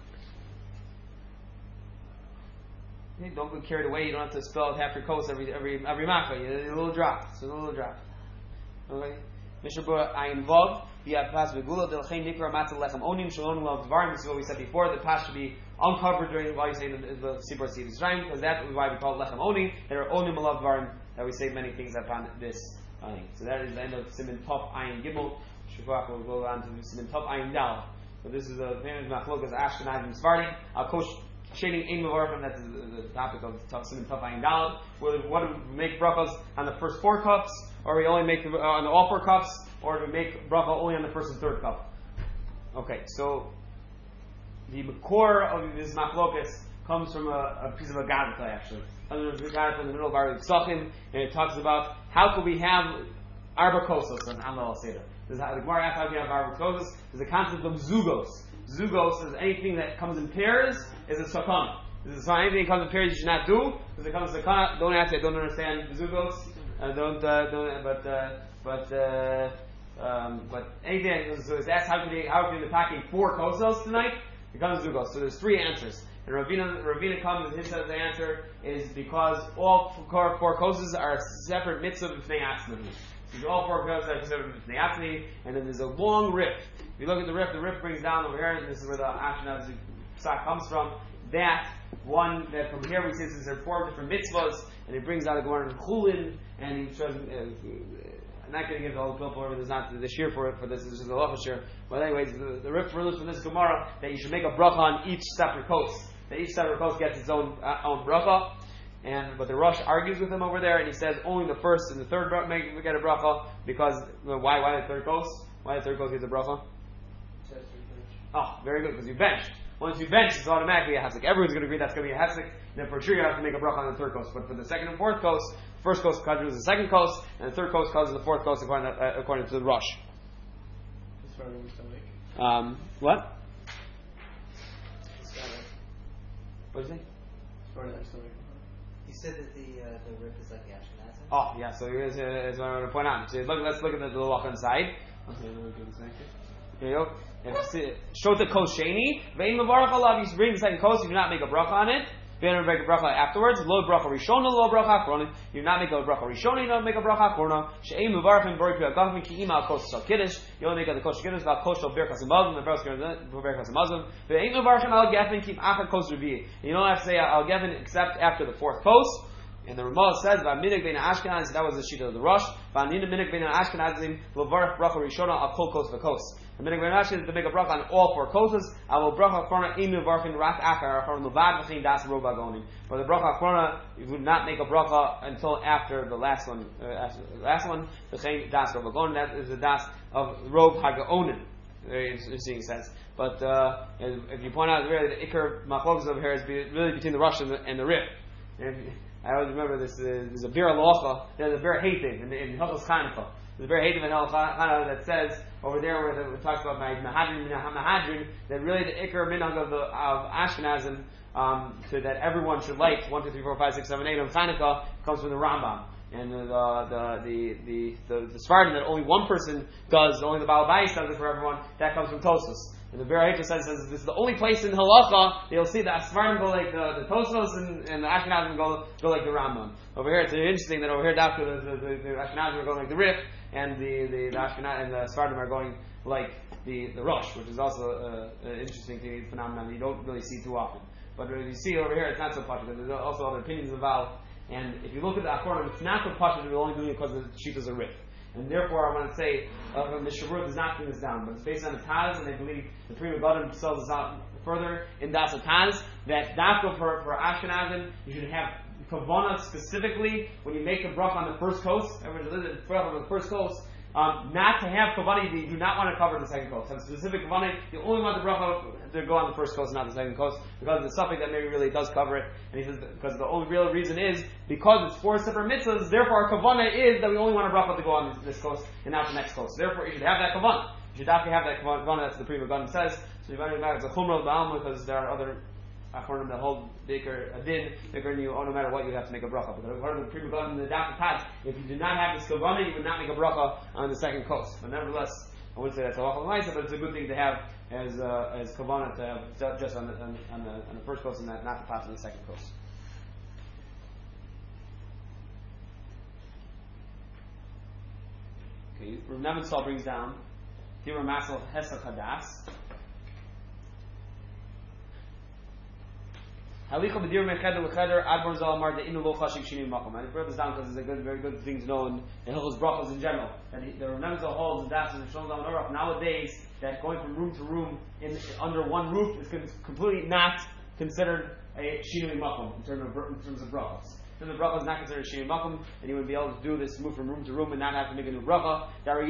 A: Hey, don't get carried away. You don't have to spill out half your coast every every every makkah. A little drop. It's a little drop. Okay. Mishabura ayin vav. V'yad pas v'gula delchein nikra matzah lechem onim shalom lov dvarim. This is what we said before. The pas should be uncovered during while you say the, the sibur seed is trying, because that's why we call it lechem onim. There are onim lov dvarim that we say many things upon this. Ayin. So that is the end of Siman Tov Ayin Gimel. Shavak will go on to Siman Tov Ayin Dal. So this is the famous machlokas Ashkenazim Sephardim. Al Kosh Shading Ein Mevarchim. That's the, the, the topic of Siman Tov Ayin Dal. Whether what do we make brachos on the first four cups, or we only make the, uh, on all four cups, or do we make bracha only on the first and third cup? Okay, so the core of this machlokas comes from a, a piece of a Gadata actually. There's a Gadata in the middle of our Ksachim, and it talks about how could we have arba kosos on Amal Seder. There's how the Gemara asks how we have arba kosos. There's a concept of zugos. Zugos is anything that comes in pairs is a sakana. This is anything that comes in pairs you should not do. Because it comes in sakana. Don't ask. I don't understand the zugos. I don't. Uh, don't. But uh, but uh, um, but anything. So it's asked how can they how can they packing four kosos tonight? It comes zugos. So there's three answers. And Ravina, Ravina comes and his says the answer is because all four, four koses are separate mitzvah b'fnei atzmai. So all four koses are separate b'fnei atzmai, and then there's a long rip. If you look at the rip, the rip brings down over here, and this is where the Ashkenazi psak comes from. That one, that from here we see this are four different mitzvahs, and he brings out a Gemara in Chulin, and he shows. Uh, I'm not going to give the whole clip over. There's not the shear for it for this. This is the halacha shear. But anyways, the, the rip for this from this Gemara that you should make a bracha on each separate coast. That each separate coast gets its own uh, own bracha. and but the Rosh argues with him over there, and he says only the first and the third bra- make get a bracha because well, why why the third coast? Why the third coast gets a bracha? Oh, very good, because you benched. Once you bench, it's automatically a hefsek. Everyone's going to agree that's going to be a hefsek. Then for sure you have to make a bracha on the third coast. But for the second and fourth coast, the first coast covers the second coast, and the third coast covers the fourth coast according to, uh, according to the Rosh. Um, what? What did you say?
F: You said that the uh, the rip is like the Ashkenazim.
A: Oh, yeah. So here's, here's what I want to point out. So look, let's look at the, the loch inside. Okay, here you go. Shota kos sheni. Vein mevarach alav. You bring the second coast. You do not make a bracha on it. You do not make a bracha afterwards. Lo bracha rishona, lo bracha achrona. You do not make a bracha rishona. You do not make a bracha achrona. She'ein mevarachim b'rei pri agavim ki ima al kos shal kiddush. You only make the kos shal kiddush. Val kos shal birkas hamazon. The birkas hamazon. Ve'ein mevarachim al gevin ki achad kos revi'i. You don't have to say al gevin except after the fourth coast. And the Ramah says, "Va'minig bein Ashkenaz." That was the sheet of the Rosh. Va'nina minig bein Ashkenazim levarach bracha rishona al kol kos v'kos. The minig bein Ashkenaz is to make a bracha on all four kosas. I will bracha achrona im mevarchin rak achar achrona levad v'chein das rovagonim. For the bracha achrona, you would not make a bracha until after the last one. Uh, after the last one, v'chein das rovagonim. That is the das of rov hagaonim. Very interesting sense. But uh, if you point out, really the ikar machlokes over here is be, really between the Rosh and the, and the Rif. And I always remember this. Uh, there's a bir alocha. There's a bir hativ in, in Hilchos Chanukah. There's a bir hativ in Hilchos Chanukah that says over there where it talks about my mahadrin mahadrin that really the ikar minhag of the of Ashkenazim um, so that everyone should light one two three four five six seven eight on Chanukah comes from the Rambam. And the the the the the, the Sfardim that only one person does, only the Baal Bayis does it for everyone. That comes from Tosfos. And the Berahita says, says this is the only place in Halacha you'll see the Sfardim go like the, the Tosfos and, and the Ashkenazim go go like the Rambam. Over here, it's interesting that over here, after the, the, the, the Ashkenazim are going like the Rif, and the the, the Ashkenaz and the Sfardim are going like the the Rosh, which is also an interesting phenomenon you don't really see too often. But as you see over here, it's not so popular. There's also other opinions involved. And if you look at the Achronim, it's not the Pasha, we're only doing it because the sheet is a Rif. And therefore, I want to say, uh, the Shavuot does not bring this down, but it's based on the Taz, and I believe the Pri Megadim sells this out further in Das Taz, that Dafka for, for Ashkenazim, you should have Kavanah specifically, when you make the bracha on the first coast, everyone lives in bracha on the first coast, um, not to have Kavanah, you do not want to cover the second coast. Have specific Kavanah, you only want the bracha to go on the first coast, not the second coast, because the suffix that maybe really does cover it. And he says, because the only real reason is, because it's four separate mitzvahs, therefore our Kavanah is that we only want a bracha to go on this coast and not the next coast. Therefore, you should have that Kavanah. You should definitely have that Kavanah, that's the Pri Megadim says. So you find back, it's a Chumrah Ba'alma, because there are other Achronim that hold Baker Adin, Baker and you, oh, no matter what, you have to make a bracha. But according to the Pri Megadim and the Daf Taz, if you do not have this Kavanah, you would not make a bracha on the second coast. But nevertheless, I wouldn't say that's a lachal ma'isa, but it's a good thing to have as uh, as kavanah to have just on the on, on the on the first coast and not, not the pass on the second coast. Okay, Rav Nebenzahl brings down Tira Masel Hesach Hadas. Halicha b'dir mecheder l'cheder admor zal amar de'inu lo chashik shini makom. I brought this down because it's a good, very good thing to know in, in Hilchos Brachos in general. That he, the Rav Nebenzahl holds and das and Shalom Zalman Aruch nowadays that going from room to room in under one roof is completely not considered a shinui makom in terms of in terms of brachos. In terms of brachos, not considered shinui makom, and you would be able to do this, move from room to room, and not have to make a new bracha.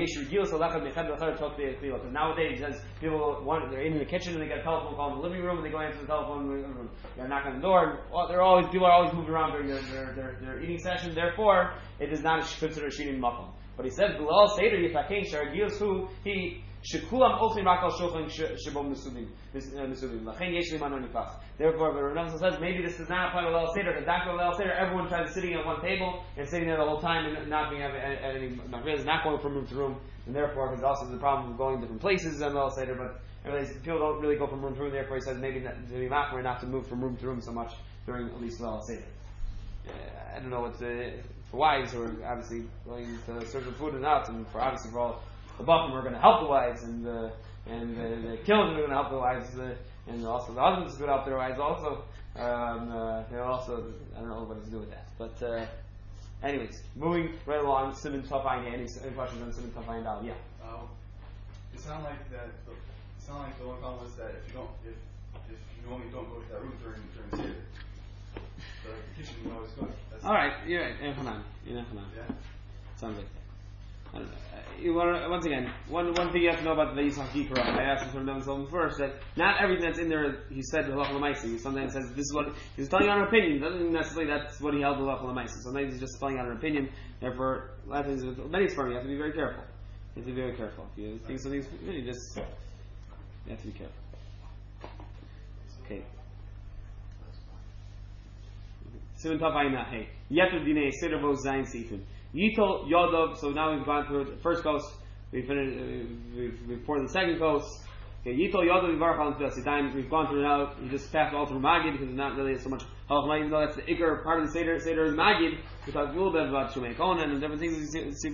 A: Because nowadays, as people want, they're in the kitchen and they get a telephone call in the living room, and they go answer the telephone, and they're knocking on the door. And well, they're always people are always moving around during their their, their, their eating session. Therefore, it is not considered shinui makom. But he said, "Bilal Seder Yifakein Sharagiyos Hu He." Shekulam Ochlim Rakal Shulchan Shibom Nesubim Nesubim. Lachen Yesh Liman Nifach. Therefore, the Rav Nebenzahl says maybe this does not apply to Leil Seder because after Leil Seder, everyone tries sitting at one table and sitting there the whole time and not being at any Machriz, not going from room to room, and therefore, because also the problem of going different places on Leil Seder. But really, people don't really go from room to room. Therefore, he says maybe not, to be machmir not to move from room to room so much during at least Leil Seder. Uh, I don't know what the, for wives who are obviously going to serve the food and not, and for obviously for all. The Bachim are going to help the wives, and uh, and uh, the children are going to help the wives, uh, and also the husbands are going to help their wives. Also, um, uh, they're also I don't know what to do with that. But uh, anyways, moving right along. Simon Tafayin. Any, any questions on Simon Tafayin Dal? Yeah.
D: Um, it sounded like that. It sounded like the one problem was that if you don't, if if you normally don't go to that room during during Seder, So like, the kitchen will always cook. That's
A: All right, you're right. Eh, Hanan. You're not Hanan.
D: Yeah.
A: Sounds like that. I don't know. Uh, you wanna, once again, one one thing you have to know about the Yisach Yikra, I asked him from them first that not everything that's in there he said Halach L'Maisi. He sometimes says this is what he's telling you on an opinion. Doesn't mean necessarily that's what he held Halach L'Maisi. Sometimes he's just telling you on an opinion. Therefore, a lot of things with many sperm, you have to be very careful. You have to be very careful. If you think something's you just you have to be careful. Okay. Simon Tavayna Hey. Yeter Dinei Seder Bo Zayin Sifin. Yitol Yodov. So now we've gone through the first coast. We finished. Uh, we've we've poured the second coast. Okay. Yitol Yodov Yivarach Al Nefil Sidaim. We've gone through now. We just passed all through Magid because it's not really so much Halach, even though that's the Iker part of the Seder. Seder is Magid. We talked a little bit about Shumei Konan and different things.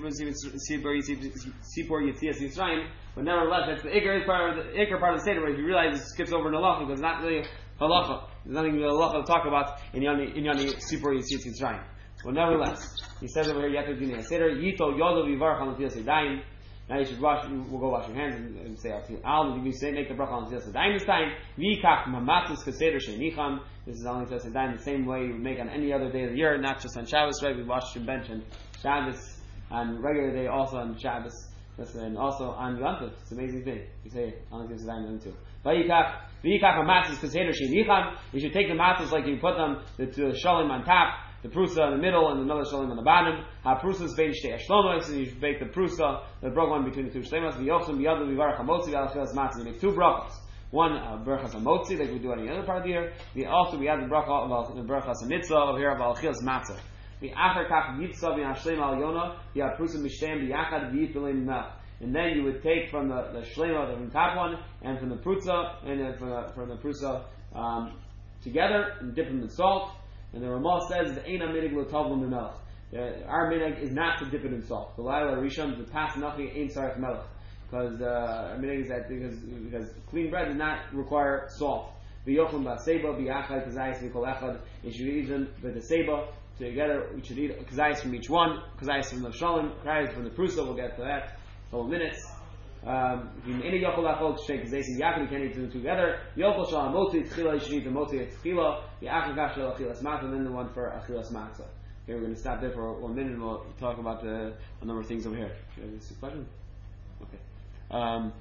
A: Sipor Yitzias Yisraim. But nevertheless, that's the Iker part of the Iker part of the Seder. Where if you realize it skips over an halacha because it's not really halacha. There's nothing halacha to talk about in Yoni in Yoni Sipor Yitzias Yisraim. Well, nevertheless, he says over here, Yeter Dinei Seder, Yito Yodov Yivarach Al Nefil Sidaim. Now you should wash, we'll go wash your hands and, and say, Al, you say, make the bracha on Nefil Sidaim this time. Vikach Mamatzis Keseder Sheinicham. This is only Nefil Sidaim the same way you would make on any other day of the year, not just on Shabbos, right? We wash your bench on Shabbos, on regular day, also on Shabbos, and also on Yom Tov. It's an amazing thing. You say, on Nefil Sidaim then too. Vikach Mamatzis Keseder Sheinicham. You should take the matzahs like you put them, the, the shalim on top, the prusa in the middle, and another shalim on the bottom. Ha prusa is bein shtei shlomos, and you should bake the prusa, the broke one between the two shlomos. V'yochim b'yadu v'varach hamotzi v'alachilas matzah. You make two brachas. One uh, brachas hamotzi, like we do any other part of the year. We also we add the bracha of the brachas hamitzvah over here of alachilas matzah. The acher kach yitzah v'yashleim al yona v'yad prusa mishtem v'yachad v'yitbelim melch. And then you would take from the, the shlema, from the top one, and from the prusa, and then from the, from the prusa um, together, and dip them in salt. And the Ramah says the Eina minig l'tavlu melech. Our minig is not to dip it in salt. The Laila Rishon the pas nachi ein sarach melech, because uh, our minig is that because because clean bread does not require salt. V'yochim ba'seba b'yachad kazayis v'kol echad. You should eat them with the seba together. We should eat kazayis from each one, kazayis from the shalim, kazayis from the prusa. We'll get to that in a couple of minutes. Um, if you any yochel achol shake kazayis and yachad, you can't eat them together. Yochel shalam motzi tchila. You should eat the motzi tchila. The achad kashel achilas matzah, and then the one for achilas matzah. Okay, we're going to stop there for one minute and we'll talk about the, a number of things over here. Is this a question? Okay. Um,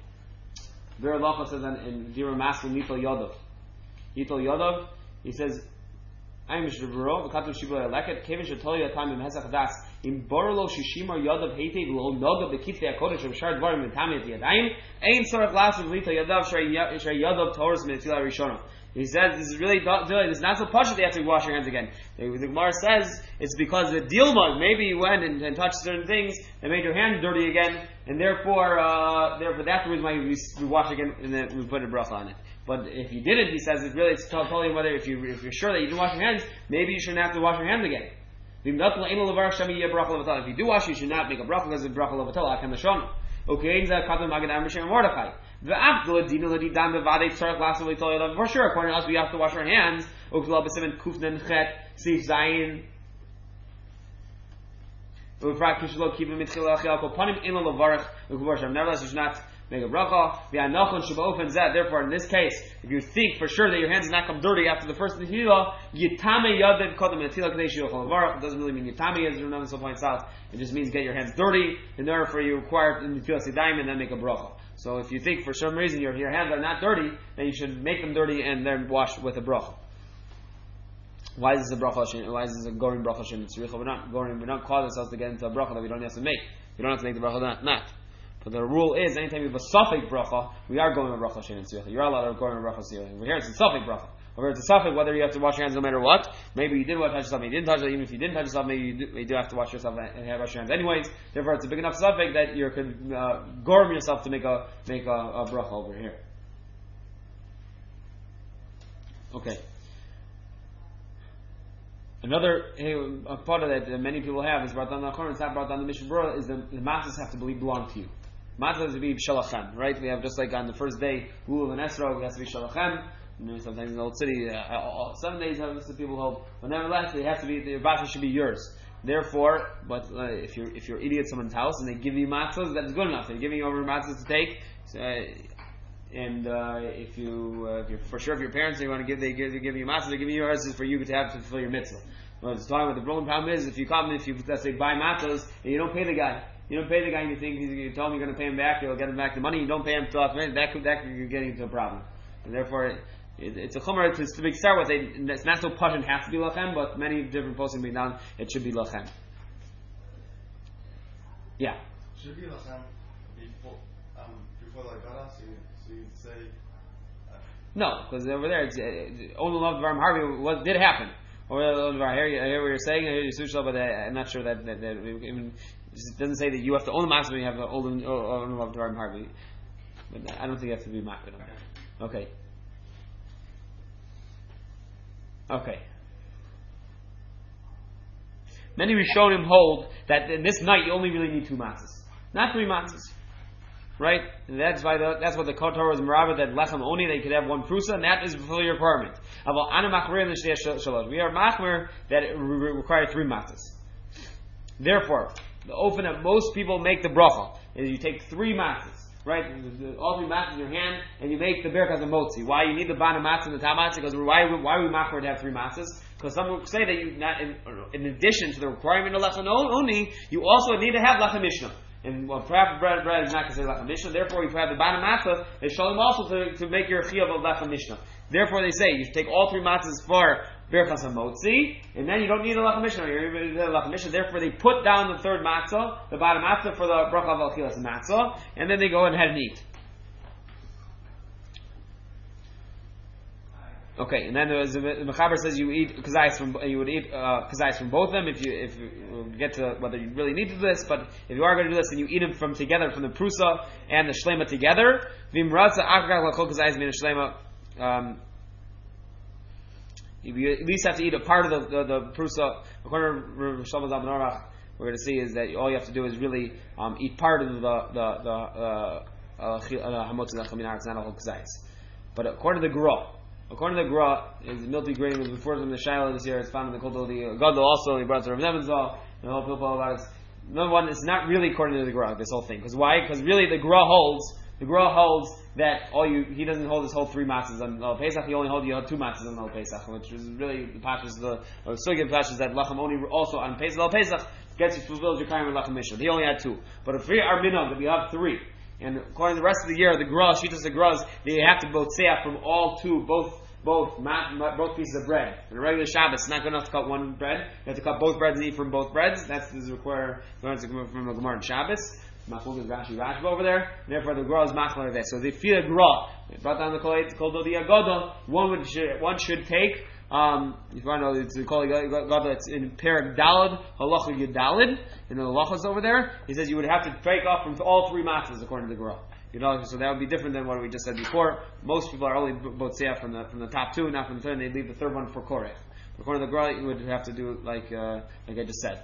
A: Ver Lacha says in Dira Maskell Yitol Yodov. Yitol Yodov, he says, I'm Shavuro, the Katu Shibla Eleket, Kevin Shatoya Time in Hesach Das, in Borolo Shishimar Yodov Hete, Lo Noga, the Kitve Akodesh of Shard Dvarim and Tamit Yadayim, Ein Sorach Las of Lito Yodov, Shray Yodov Torres Menetila Rishona. He says this is really this is not so posh that they have to wash your hands again. The Gemara says it's because the Dilma, maybe you went and, and touched certain things and made your hands dirty again, and therefore, uh, therefore that's the reason why we, we wash again and then we put a bracha on it. But if you didn't, he says it really it's totally whether if you if you're sure that you didn't wash your hands, maybe you shouldn't have to wash your hands again. If you do wash, you should not make a bracha because it's bracha levatala akan lashon. Okay, the kadam magadam b'shem Mordechai. For sure, according to us, we have to wash our hands. Nevertheless, you should not make a bracha. Therefore, in this case, if you think for sure that your hands did not come dirty after the first netilah, yitame yaded kodem netilah kadesh yochal levarach. It doesn't really mean yitame, as Rav Nosson points out. It just means get your hands dirty, and therefore you require netilah sidaim and then make a bracha. So if you think for some reason your, your hands are not dirty, then you should make them dirty and then wash with a bracha. Why is this a bracha? Why is this a gorim bracha? We're not gorim. We're not calling ourselves to get into a bracha that we don't have to make. We don't have to make the bracha not. not. But the rule is, anytime you have a suffix bracha, we are going a bracha shein tzricha. You're allowed to go a bracha tzricha. Over here it's a suffix bracha. Over here it's a suffix whether you have to wash your hands no matter what. Maybe you did touch yourself, maybe you didn't touch yourself. Even if you didn't touch yourself, maybe you do, you do have to wash yourself and have wash your hands anyways. Therefore, it's a big enough suffix that you could uh, gorm yourself to make a make a, a bracha over here. Okay. Another a part of that that many people have is brought down the Chorban. It's not brought down the Mishnah Berurah. Is the, the matzahs have to be belong to you. Matzah has to be shalachem, right? We have just like on the first day, Lulav and Esrog, it has to be shalachem. You know, sometimes in the old city, uh, all, seven days have the people hold. But nevertheless, they have to be the matzah should be yours. Therefore, but uh, if you're if you're eating at someone's house and they give you matzahs, that's good enough. They're giving you over matzahs to take. Uh, and uh, if you, uh, if you're for sure if your parents they want to give they give, they give you matzah, they're giving you yours is for you to have to fulfill your mitzvah. Well, it's talking about the problem problem is if you come if you let's say buy matzahs and you don't pay the guy, you don't pay the guy and you think he's, you tell him you're going to pay him back, you'll get him back the money. You don't pay him till after that could that could, you're getting into a problem, and therefore. It, it, it's a chumrah to, to be start with. It, it's not so pashut has to be lachem, but many different posting being down it should be lachem. Yeah.
G: Should be lachem before um before the Agada, so you so you'd say.
A: No, because over there, it's only love Dvarim Harvey. What did happen? Over there, I hear, you, I hear what you're saying. I hear you, Sushal, but I, I'm not sure that, that, that even, it doesn't say that you have to own the matzah when you have the only love Dvarim Harvey. But I don't think you have to be makbid. Okay. Okay. Many Rishonim hold that in this night you only really need two matzahs, not three matzahs. Right? And that's why the, that's what the Torah was merabah that lechem oni they could have one prusa, and that is fully your requirement. We are machmer that it re- require three matzahs. Therefore, the open that most people make the bracha is you take three matzahs, right? All three matzahs in your hand, and you make the berkas motzi. Why you need the bana matzah and the tam matzah? Because why why are we machmer to have three matzahs? Because some will say that you not in, in addition to the requirement of lechem oni, you also need to have lechem mishnah. And well, perhaps bread, bread is not considered lechem mishnah. Therefore, if you have the bana matzah, they show them also to, to make your chiyuv of lechem mishnah. Therefore, they say you should take all three matzahs for berkas hamotzi, and then you don't need a lechem mishnah. You're going to lechem mishnah. Therefore, they put down the third matzah, the bana matzah for the bracha of al-chilas matzah, and then they go ahead and eat. Okay, and then there was, the Mechaber says you eat kazayis from you would eat uh, kazayis from both of them if you if you get to whether you really need to do this, but if you are going to do this, then you eat them from together from the prusa and the shlema together. V'imratza akrak lachol kazayis min shlema. Um, you at least have to eat a part of the the, the prusa. According to Rav Shlomo Zalman Auerbach, we're going to see is that all you have to do is really um, eat part of the the the hamotzi lechem min haaretz, not a whole kazayis. But according to the Gra. According to the Gra, is milty grain was before from the Shiloh this year. It's found in the Kol the Gadol also. He brought to Rav Nebenzahl and the whole people about it. Number one, it's not really according to the Gra. This whole thing, because why? Because really the Gra holds the Gra holds that all you he doesn't hold his whole three matzahs on Al Pesach. He only holds you hold two matzahs on Al Pesach, which is really the pashas the or sugya pashas that lachem only also on Pesach Al Pesach gets you fulfills your kaim and lachem mishnah. He only had two, but if we are minhag that we have three. And according to the rest of the year, the Gra, Shitas the Gras, they have to both say from all two, both both mat, both pieces of bread. In a regular Shabbos, it's not good enough to cut one bread. You have to cut both breads and eat from both breads. That's the require from the Gemara in Shabbos. Machlokas is Rashi Rashi over there. And therefore, the Gra is machlokas like that. So they feed a Gra. They brought down the Kol Dodi Agoda. One would one should take. Um, if you want to know, it's called Agoda. It's in Perek Dalad Halacha Yudalid. In the halachas over there, he says you would have to break off from all three matzahs according to the Gra. You know, so that would be different than what we just said before. Most people are only botzea from the from the top two, not from the third. And they leave the third one for korech. According to the Gra, you would have to do it like uh, like I just said.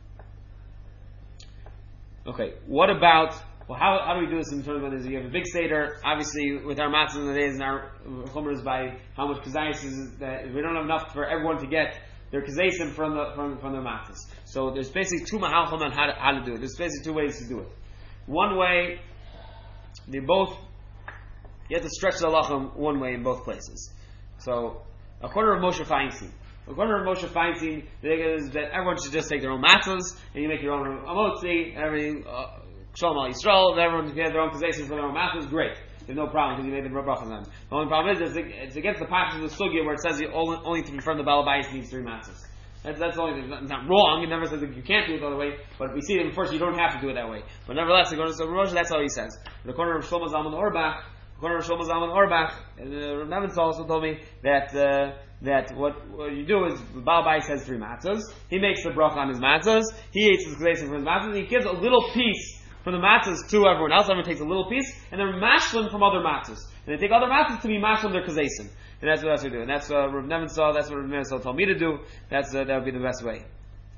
A: Okay, what about well? How how do we do this in terms of this? You have a big seder, obviously with our matzahs in the days and our chumras by how much kazayis is that we don't have enough for everyone to get their kazayim from the from from their matzahs. So there's basically two mahalchim on how to, how to do it. There's basically two ways to do it. One way. They both, you have to stretch the halachah one way in both places. So, according to Moshe Feinstein, according to Moshe Feinstein, the idea is that everyone should just take their own matzahs, and you make your own amotzi, every Shalom Al Yisrael, and everyone can have their own kazayim for their own matzahs, great. There's no problem because you made the brachas on them. The only problem is, it's against the passage of the sugya where it says you only, only to confirm the balabais needs three matzahs. That's, that's only it's not wrong. It never says that you can't do it the other way. But we see that first you don't have to do it that way. But nevertheless, according to Rosh, that's how he says. But according to Shlomo Zalman Auerbach, according to Shlomo Zalman Auerbach, uh, Rav Nebenzahl also told me that uh, that what, what you do is the Baal Bayis has three matzahs. He makes the bracha on his matzahs. He eats his kazayim from his matzahs. And he gives a little piece from the matzahs to everyone else. Everyone takes a little piece, and they're mashlim from other matzahs. And they take other matzahs to be mashlim their kazayim. And that's what that's what we do. And that's what Rav Nebenzahl, that's what Rav Nebenzahl told me to do. That's uh, that would be the best way.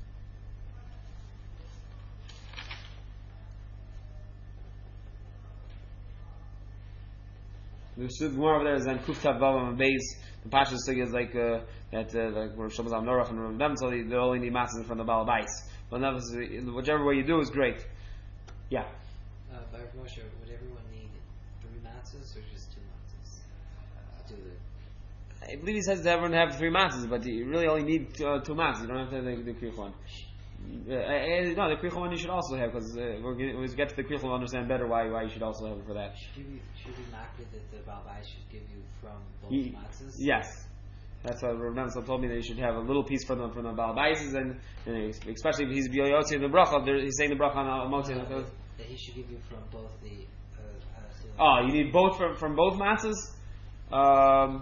A: The more over there is then Kuftav Vavam and Beis. The Pasha Sugya is like uh, that, uh, like Rav Shlomo Zalman Auerbach and Rav Nebenzahl. They only need matzahs from the Baal Bais. But whichever way you do is great. Yeah.
F: Uh, by Moshe, would everyone need three matzahs or just two do the?
A: I believe he says that everyone have three matzahs, but you really only need uh, two matzahs. You don't have to have the, the kriach one. Uh, uh, no, the kriach one you should also have, because uh, we're getting, we get to the kriach one, we'll understand better why why you should also have it for that.
F: Should we should we mark it that the Balbai should give you from both
A: Ye-
F: matzahs?
A: Yes. That's what Rav Nemsel told me, that you should have a little piece from the from the Baal Baises, and, and especially if he's B'yoyotzi in the bracha, there- he's saying the bracha on Motzi.
F: No, that, that he should give you from both the. Uh, uh,
A: Oh, you need both from from both matzahs. Um,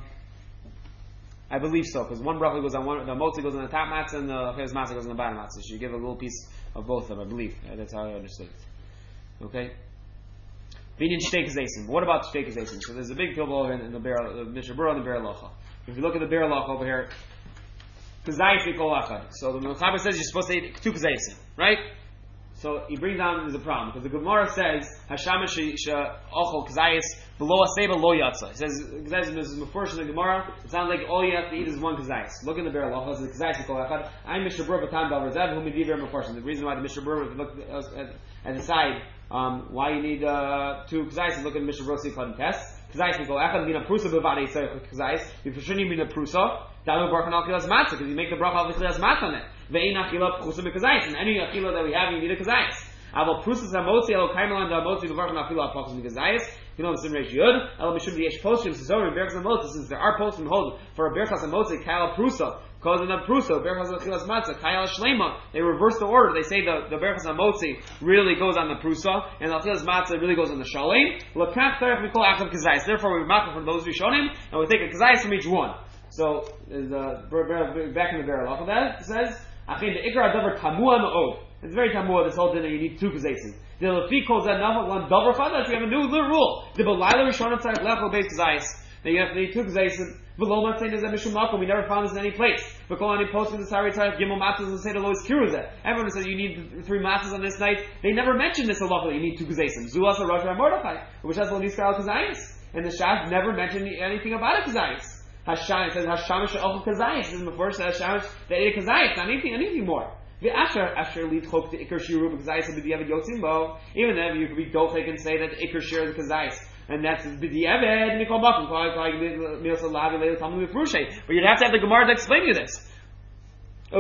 A: I believe so, because one bracha goes on one, the Motzi goes on the top matzah, and the Cheres matzah goes on the bottom matzah. So you give a little piece of both of them, I believe. Uh, That's how I understood it. Okay. Binyan Shtei Kazesim. What about Shtei Kazesim? So there's a big pilbul in, in the Ber, the Mishnah Berurah and the Ber Halacha. If you look at the Ber Halacha over here, Kazayis Mikol Achad. So the Mechaber says you're supposed to eat two Kazesim, right? So he brings down, there's a problem, because the Gemara says, Hashama She'ochel Kazayis below a Seba lo Yatsa. He says, Kazayis is Mefurish in the Gemara, it sounds like all you have to eat is one Kazayis. Look in the Ber Halacha, it's the Kazayis Mikol Achad. I'm Mishnah Berurah V'tam Bal Rezav, whom Mediver Mefurish. The reason why the Mishnah Berurah, if you look at, at, at the side, Um, why you need uh, two kazais? Look at Mishnah Berurah Sikhan Test. Kazais Mikol Echad Mina Prusa Bevadei Tzarich Kazais. You shouldn't mean a Prusa. Damu Baruch Achilas Matzah, because you make the bracha of Achilas Matzah on it. Ve'ein Achila Prusa Bekazais. And any Achila that we have, you need a Kazais. Aval Prusa Zamotzi Elo Kaimelan Damotzi Baruch Achila Pachos Bekazais. You know the Sim Reish Yud. Elo Mishum Yesh Postim Sezor Berchas Zamotzi. Since there are postim hold for a Berchas Zamotzi Kaila Prusa. Because in the Prusa, Berchas Achilas Matzah, Kayal Shlema, they reverse the order. They say the, the Berchas HaMotzi really goes on the Prusa, and the Achilas Matzah really goes on the Shalem. L'kach Terech Mikol Achav Kazayis. Therefore, we mark from those Rishonim, and we take a Kazayis from each one. So, is the, back in the Ber Halacha that, it says, Achin the Ikra Adavar Tamua Ma'od. It's very Tamua, this whole dinner, you need two Kazayisim. The Lefi calls that Nafal, one Davar Chadash, we have a new little rule. The Belayla Rishonim Tzarech Lechol Beis Kazayis. That you have to need two Kazayisim. Below not saying there's a Mishum Makom, we never found this in any place. But call any posting the Sari Tarek Gimel Matzahs and say the Lois Kiruzah. Everyone says you need three matzahs on this night. They never mention this halacha. You need two Kazayisim. Zulas or Rosh Mordechai, which has Lois Kazayis Kazayis. And the Shas never mentioned anything about a Kazayis. Hasham, it says Hashamish Ochel Kazayis. This is the first Hashamish that ate a Kazayis, not anything, anything more. The Asher, Asher lead chok to Iker Shiru Kazayis and B'diavad Yotzimbo. Even then, you could be Dolfek and say that Iker Shir is Kazayis. And that's B'diavad Mikol Bakum. But you'd have to have the Gemara to explain to you this. And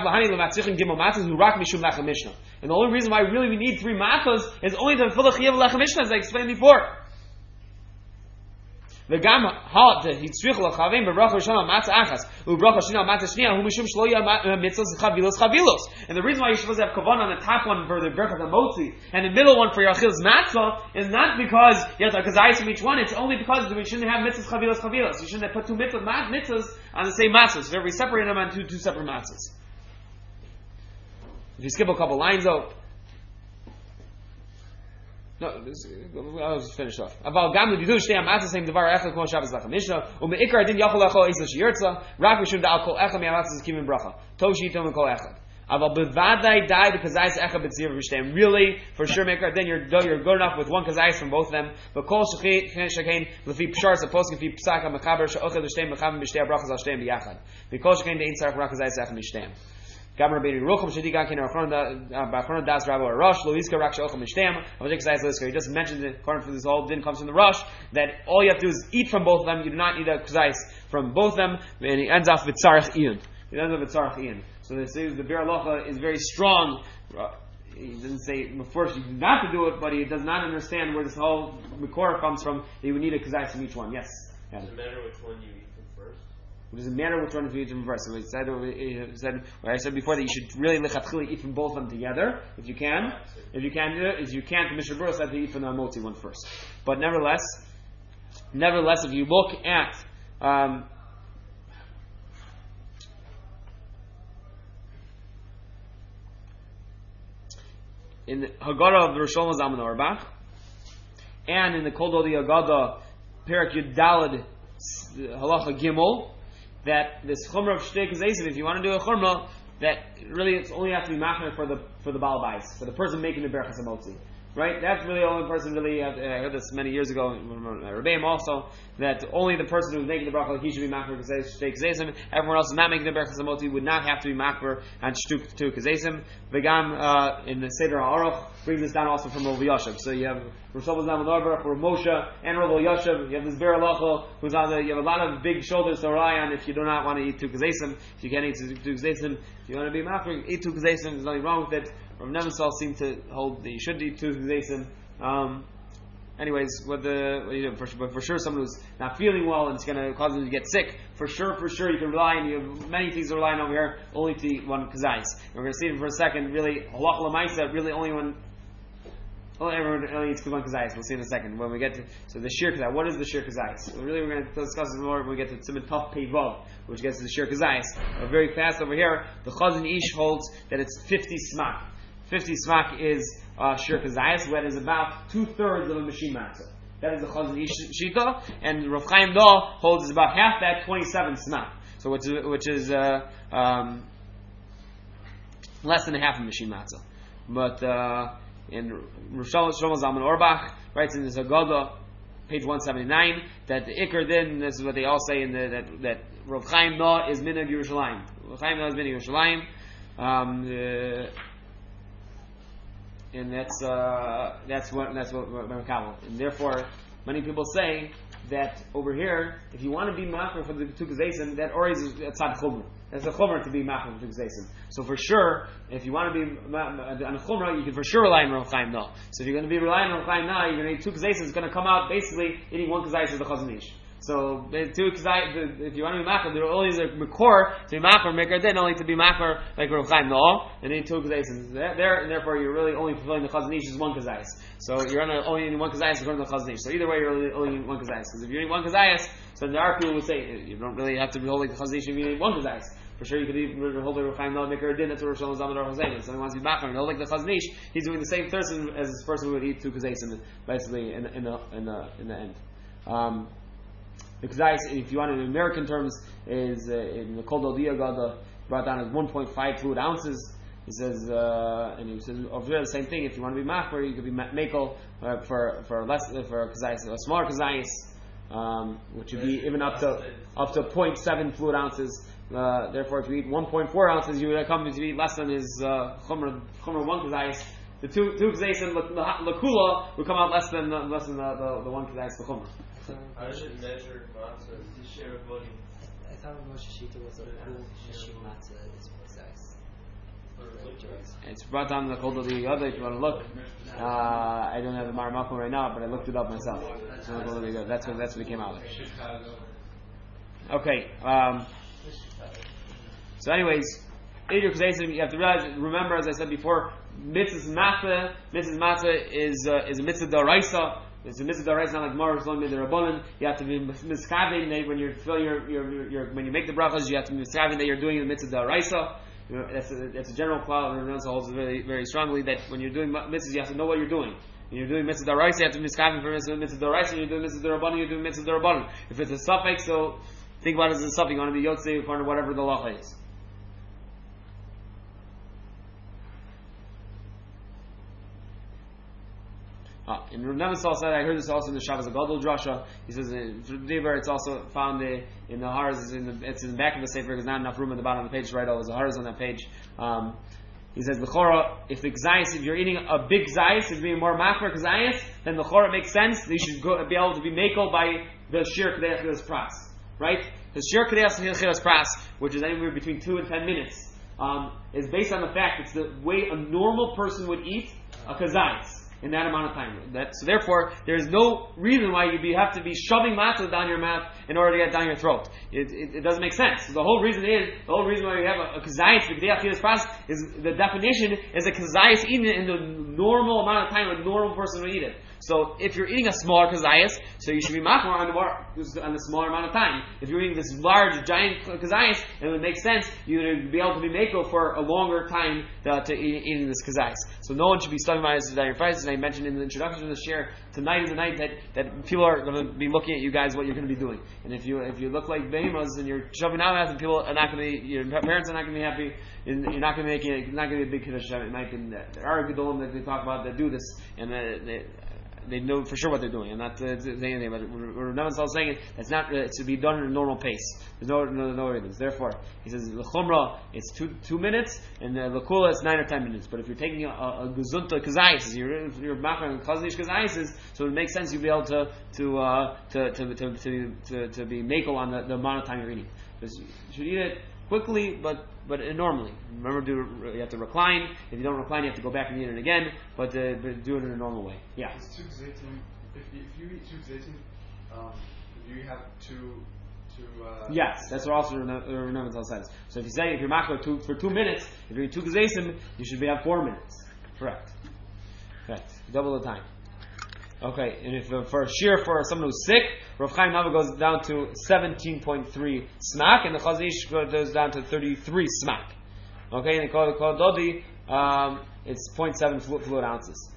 A: the only reason why really we need three matzahs is only to fulfill the Chiyuv Lechem Mishnah, as I explained before. וגם הצריך לחברים בברכה ראשונה מצה אחת ובברכה שנייה מצה שנייה הוא משום שלא יהיה מצות חבילוס חבילוס. And the reason why you're supposed to have kavanah on the top one for the berachas hamotzi and the middle one for your achil's matzah is not because you have to kazayis from each one. It's only because we shouldn't have mitzvahs chavilos chavilos. You shouldn't have put two mitzvahs mitzvahs on the same matzahs. So we separate them on two two separate matzahs. If you skip a couple lines out. No, this, I'll just finish off. Aval gam l'didu shtei hamatzah same devar echad kol Shabbos lachem mishnah u'meikar adin yachol echol eis l'shiyirtza rak mishum da'al kol echad mi'amatzah z'kim bracha tov shi'itom kol echad. Aval bevadai dai b'kazayis echad b'tzir v'shteim. Really, for sure, meikar then you're you're good enough with one kazayis from both of them. But kol shekain l'fi pshar supposed to be psak ha'mechaber she'ochad l'shteim mechavim b'shtei brachas al shteim b'yachad. Because shekain de'in tzarech rak kazayis echad mishtem. Gamer Beiri Rucham Shadigan Kin Archon Bachron Das Rabbi Rosh Luiska Rak Shocham Mishtem. He just mentioned it, according to this whole din comes from the Rosh, that all you have to do is eat from both of them. You do not need a kazais from both of them. And he ends off with Tzarech Ian. He ends off with Tzarech Ian. So they say the Ber Halacha is very strong. He doesn't say first you do not to do it, but he does not understand where this whole Mikor comes from. That you would need a kazais from each one. Yes.
E: Does it matter which one you eat from first?
A: It doesn't matter which one of you eat from first. So we said, we said, what I said before, that you should really lechatchila eat from both of them together, if you can. If you can't do it, if you can't, the Mishnah Berurah said to eat from the Motzi one first. But nevertheless, nevertheless, if you look at um, in the Haggadah of the Rosh Hashanah Zalman Auerbach, and in the Kol Dodi Haggadah Perak Yud Daled Halacha Gimel, that this chumrah of shtei kazayis, if you want to do a chumrah, that really it's only have to be machmer for the for the baal bais, for the person making the berachas hamotzi. right? That's really the only person really, I heard this many years ago, Rebbeim also, that only the person who's making the bracha, like he should be makbar shtei kazesim. Everyone else is not making the bracha samoti would not have to be makbar and shtuk two kazesim. V'gam, uh, in the Seder HaAruch, brings this down also from Rav Yashav. So you have Rav Shalom Zalman Auerbach, Rav Moshe, and Rav Yashav. You have this Ber Halacha, who's on the, you have a lot of big shoulders to rely on if you do not want to eat two kazesim. If you can't eat two kazesim, if you want to be makbar, eat two kazesim, there's nothing wrong with it. Rav Nebenzahl seemed to hold that you should eat two kazesim. Um, anyways, what the what you do, for, but for sure, someone who's not feeling well and it's going to cause them to get sick, for sure, for sure, you can rely on. You have many things to rely on over here, only to eat one kazais. And we're going to see it for a second. Really, halach lemaisa, really only one. Well, everyone only eats one kazais. We'll see in a second when we get to so the shir kazais. What is the shir kazais? So really, we're going to discuss this more when we get to Tzimit Tov Pei Vav, which gets to the shir kazais. But very fast over here, the Chazon Ish holds that it's fifty smak. fifty smak is uh, shir kazayas, that is about two thirds of a machine matzah. That is the Chazon Ish shita, and Rav Chaim Dor holds is about half that, twenty-seven smak. So which is which is uh, um, less than a half a machine matzah. But uh, in Rav Shlomo Zalman Auerbach writes in his Haggadah, page one seventy-nine, that the Iker din, this is what they all say in the that that Rav Chaim Dor is minhag Yerushalayim. Rav Chaim Dor is minhag Yerushalayim. Um, uh, And that's uh, that's what that's what Merkabel. And therefore, many people say that over here, if you want to be machmer for the two kazesim, that already is a tzad chumrah. That's a chumrah to be machmer for two kazesim. So for sure, if you want to be on a chumrah, you can for sure rely on Rav Chaim Dor. So if you're going to be relying on Rav Chaim Dor, you're going to need two kazesim. It's going to come out basically eating one kazayis of the Chazon Ish. So two kazayis, if you want to be machmer, there only is a makor to be machmer, maker then only to be machmer like Rav Chaim Dor, and then two kazayis there, and therefore you're really only fulfilling the Chazon Ish is one kazayis. So you're only eating one kazayis according to the Chazon Ish. So either way, you're only, only eating one kazayis. Because if you're eating one kazayis, so there are people who say you don't really have to be holding the Chazon Ish if you eat one kazayis. For sure, you could even hold the Rav Chaim Dor, maker din. That's what Rosh Hashanah Zalman Auerbach was saying. If someone wants to be machmer and hold like the Chazon Ish, he's doing the same person as this person who would eat two kazayis basically in, in the in the in the end. Um, The kazayis, if you want it in American terms, is uh, in the Kol Dol Diagada brought down as one point five fluid ounces. He says, uh, and he says over there the same thing. If you want to be machmer, you could be makel uh, for for less uh, for kazayis, a smaller kazayis, um, which would be even up to up to zero point seven fluid ounces. Uh, therefore, if you eat one point four ounces, you would come to eat less than his uh, chomer chomer one kazayis. The two two kazayis and lakula would come out less than uh, less than the, the, the one kazayis the chomer.
B: How should measure matzah? The share of money.
F: I thought Moshe Shita was a cool machine matzah is precise.
A: It's brought down the Kol of the other. If you want to look, uh, I don't have the Maramakum right now, but I looked it up myself. So that's what that's what it came out with. Okay. Um, so, anyways, you have to realize, remember, as I said before, mitzvah matzah, mitzvah matzah is uh, is a mitzvah d'oraisa. It's a mitzvah d'oraisa, not like Morris Lon Midrabanan. You have to be miskavin when you fill your, your, your when you make the brachas. You have to be miskavin that you're doing the mitzvah d'oraisa. You know, that's a, that's a general cloud. And Rebbe holds very very strongly that when you're doing mitzvahs, you have to know what you're doing. When you're doing mitzvah d'oraisa, you have to be miskavin for mitzvah mitzvah d'oraisa. When you're doing mitzvah d'Rabbanan, you're doing mitzvah d'Rabbanan. If it's a suffix, so think about it as a suffix. You want to be yotzei according to whatever the law is. Ah, and Rav Nebenzahl said, I heard this also in the Shabbos Gadol Drasha. He says in Diver, it's also found in, in the Haras, in the, it's in the back of the Sefer. There's not enough room in the bottom of the page to write all the Haras on that page. Um, he says, the Chora, if the Gzayis, if you're eating a big Gzayis, if you're being more machmer Gzayis, then the Chora makes sense. You should go, be able to be makel by the Shir Kedei Achilas Pras. Right? The Shir Kedei Achilas Pras, which is anywhere between two and ten minutes, um, is based on the fact it's the way a normal person would eat a Kazayis. In that amount of time. That, so therefore, there is no reason why you be, have to be shoving matzah down your mouth in order to get down your throat. It, it, it doesn't make sense. So the whole reason is, the whole reason why you have a, a kazayis, is the definition is a kazayis eaten in the normal amount of time a normal person would eat it. So if you're eating a smaller kazayas, so you should be machmor on the more, on the smaller amount of time. If you're eating this large, giant kazayas, it would make sense you would be able to be mako for a longer time to, to eat, eating this kazayas. So no one should be studying about this prices. And I mentioned in the introduction to the share, tonight is the night that, that people are going to be looking at you guys what you're going to be doing. And if you if you look like behemoths and you're shoving out at them, people are not going to be, your parents are not going to be happy, and you're not going to make it, it's not going to be a big kiddush. It might be, there are gedolim that they talk about that do this, and uh, they, they know for sure what they're doing. I'm not uh, saying anything, but no one's all saying it. It's not. Uh, it's to be done at a normal pace. There's no no no reasons. Therefore, he says l'chumra it's two two minutes, and the l'kula it's nine or ten minutes. But if you're taking a, a gezunta kazayis, you're you're machar and chaznish kazayis, so it makes sense you'll be able to to uh, to, to, to to to to be makel on the, the amount of time you're eating. Because you should eat it quickly, but but normally. Remember, do you have to recline. If you don't recline, you have to go back and eat it again. But, uh, but do it in a normal way. Yeah.
G: It's two zaytim. If you, if you eat two zaytim, um, do you have two two? Uh,
A: yes, that's what also Renavintal says. So if you say if you're makro two for two minutes, if you're eating two gazeisim, you should be at four minutes. Correct. Correct. Double the time. Okay, and if uh, for a shear for someone who's sick, Rav Chaim Nava goes down to seventeen point three smack, and the Chazish goes down to thirty-three smack. Okay, and the Kol Kol Dodi, um, it's zero point seven fluid, fluid ounces.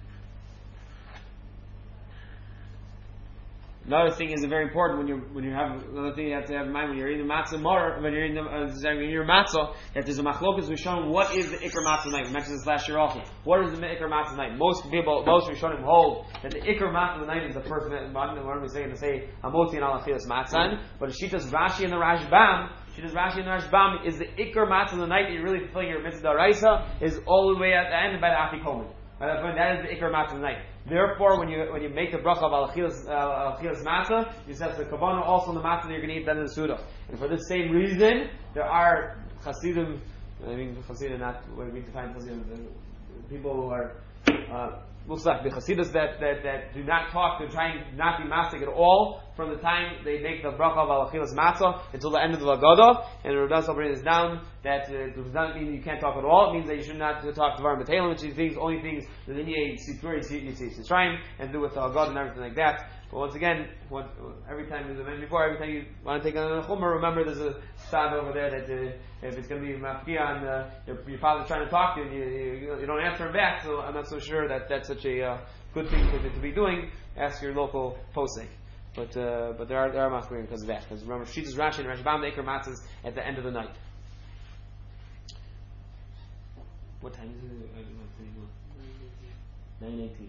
A: Another thing is very important when you when you have another thing you have to have in mind when you're eating matzah more when you're eating uh, when you're matzah if there's a machlokas we've shown what is the ikar matzah night. We mentioned this last year also. What is the ikar matzah night? Most people, most Rishonim hold that the ikar matzah night is the first. What are we saying to say hamoti and alachilas matzah? But she does Rashi and the Rashbam. She does Rashi and the Rashbam is the ikar matzah the night that you're really fulfilling your mitzvah daraisa is all the way at the end by the afikomen. That is the ikar matzah night. Therefore, when you when you make the bracha of alachilas uh, matzah, you set the kavanah also on the matzah that you're going to eat then in the suda. And for this same reason, there are chasidim. I mean, chasidim not what we define chasidim. People who are uh, muslach the chasidus that, that that do not talk, to try and not be mastic at all from the time they make the bracha of alachilas matzah until the end of the Haggadah. And Rav Dasal brings down that uh, does not mean you can't talk at all. It means that you should not talk to Varim B'Teilim, which is things, only things that in a security you see Yisrael and do with the Haggadah and everything like that. But once again, what, every time, as I mentioned before, every time you want to take another chumrah, remember there's a stab over there that uh, if it's going to be mafkia and uh, your, your father's trying to talk to you, and you, you, you don't answer him back, so I'm not so sure that that's such a uh, good thing to, to be doing. Ask your local posek. But uh, but there are there are mafkia because of that. Because remember, Shitas Rashi and Rashbam the ikar matzahs at the end of the night. What time is it? nine eighteen.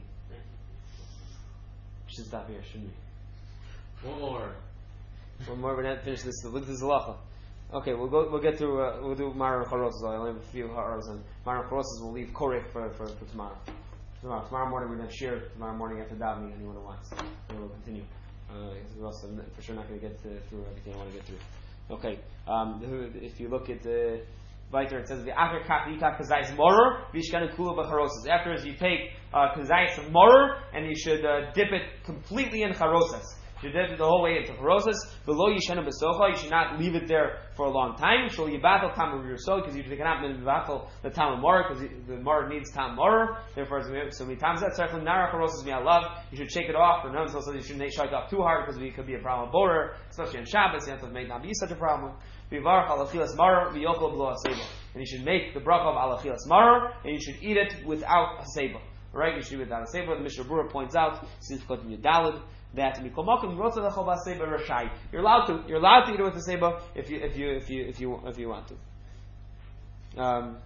A: We should stop here, shouldn't we?
B: One more.
A: One more, we're not finished this. Look at this halacha. Okay, we'll go. We'll get through. Uh, we'll do Mara and Charosas. I only have a few ha'aros, and Mara and Charosas will leave Korech for, for, for tomorrow. Tomorrow, tomorrow morning we're going to share. Tomorrow morning after davening, anyone who wants, and we'll continue. Uh, we're also for sure not going to get to, through everything I want to get through. Okay, um, if you look at the Viter, it says the after kach kazayis morer v'ishkanu kula b'charosas. Afterwards, you take uh, kazayis morer and you should uh, dip it completely in charosas. You should dip it the whole way into charosas. Below yishenu b'socha, you should not leave it there for a long time. Shul yibatel tam v'yurso, because you cannot yibatel the tam morer, because the morer needs tam morer. Therefore, so many times that certainly nara charosas mi'alav. You should shake it off. Or no, so you shouldn't shake it off too hard because it could be a problem with borer, especially on Shabbos. It may not be such a problem. And you should make the bracha of alachilas maror, and you should eat it without a seba. Right? You should eat it without a seba. The Mishnah Berurah points out, that you're allowed to you're allowed to eat it with a seba if you if you if you if you if you want to. Um,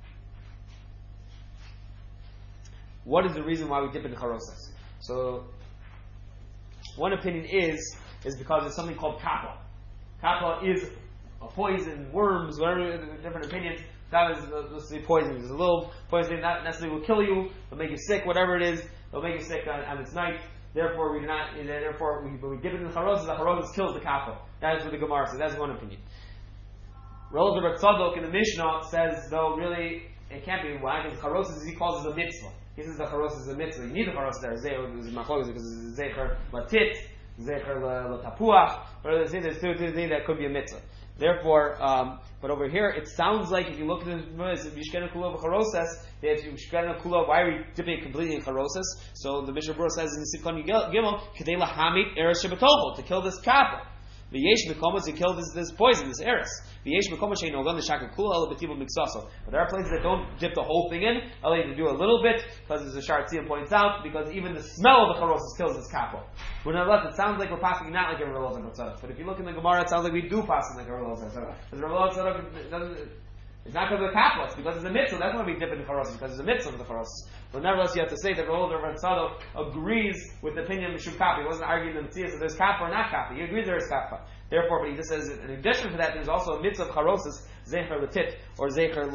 A: what is the reason why we dip in charosas? So, one opinion is is because there's something called kappa. Kappa is a poison, worms, whatever, different opinions. That is, uh, let's say, poison. There's a little poison that not necessarily will kill you, it'll make you sick, whatever it is, it'll make you sick on, on its night. Therefore, we do not, therefore, we, when we dip it in the charosas, the charosas kills the kappa. That is what the Gemara says. That's one opinion. Relative Rav Tzadok in the Mishnah says, though, really, it can't be. Why? Because charosas, he calls it a mitzvah. He says the charosas is a mitzvah. You need the charosas there. Zecher is machlokas because it's zecher latit, zecher latapuach. Or there's two things that could be a mitzvah. Therefore, um, but over here, it sounds like if you look at the Mishkena Kula v'Charoses, that if you Mishkena Kula, why are we dipping it completely in Charoses? So the Mishnah Berurah says in the Sikon Gimel, Kedei lahamit eres shebetocho, to kill this kappa. V'yesh mekomos, to kill this this poison, this eris. V'yesh mekomos shein ogan l'shaka kula el b'tibu miksaso. But there are places that don't dip the whole thing in. Only to do a little bit, because as the Sharatzian points out, because even the smell of the Charoses kills this kappa. But nonetheless, it sounds like we're passing not like a Rav Elazar Tzadok. But if you look in the Gemara, it sounds like we do pass like a Rav Elazar Tzadok. Because Rav Elazar Tzadok doesn't. It's not because of the kappa, it's because it's a mitzvah. That's why we dip in the Charoses, because it's a mitzvah of the Charoses. But nevertheless, you have to say that Rav Elazar Tzadok agrees with the opinion of Mishum Kappa. He wasn't arguing the Mitzvah, so there's kappa or not kappa. He agrees there is kappa. Therefore, but he just says, in addition to that, there's also a mitzvah of Charoses, Zecher L'tit, or Zecher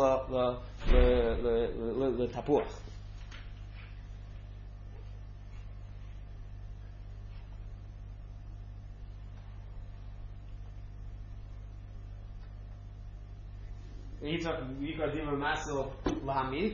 A: L'tapuach. Yitzhak Yikar Diva Masil Lahamid.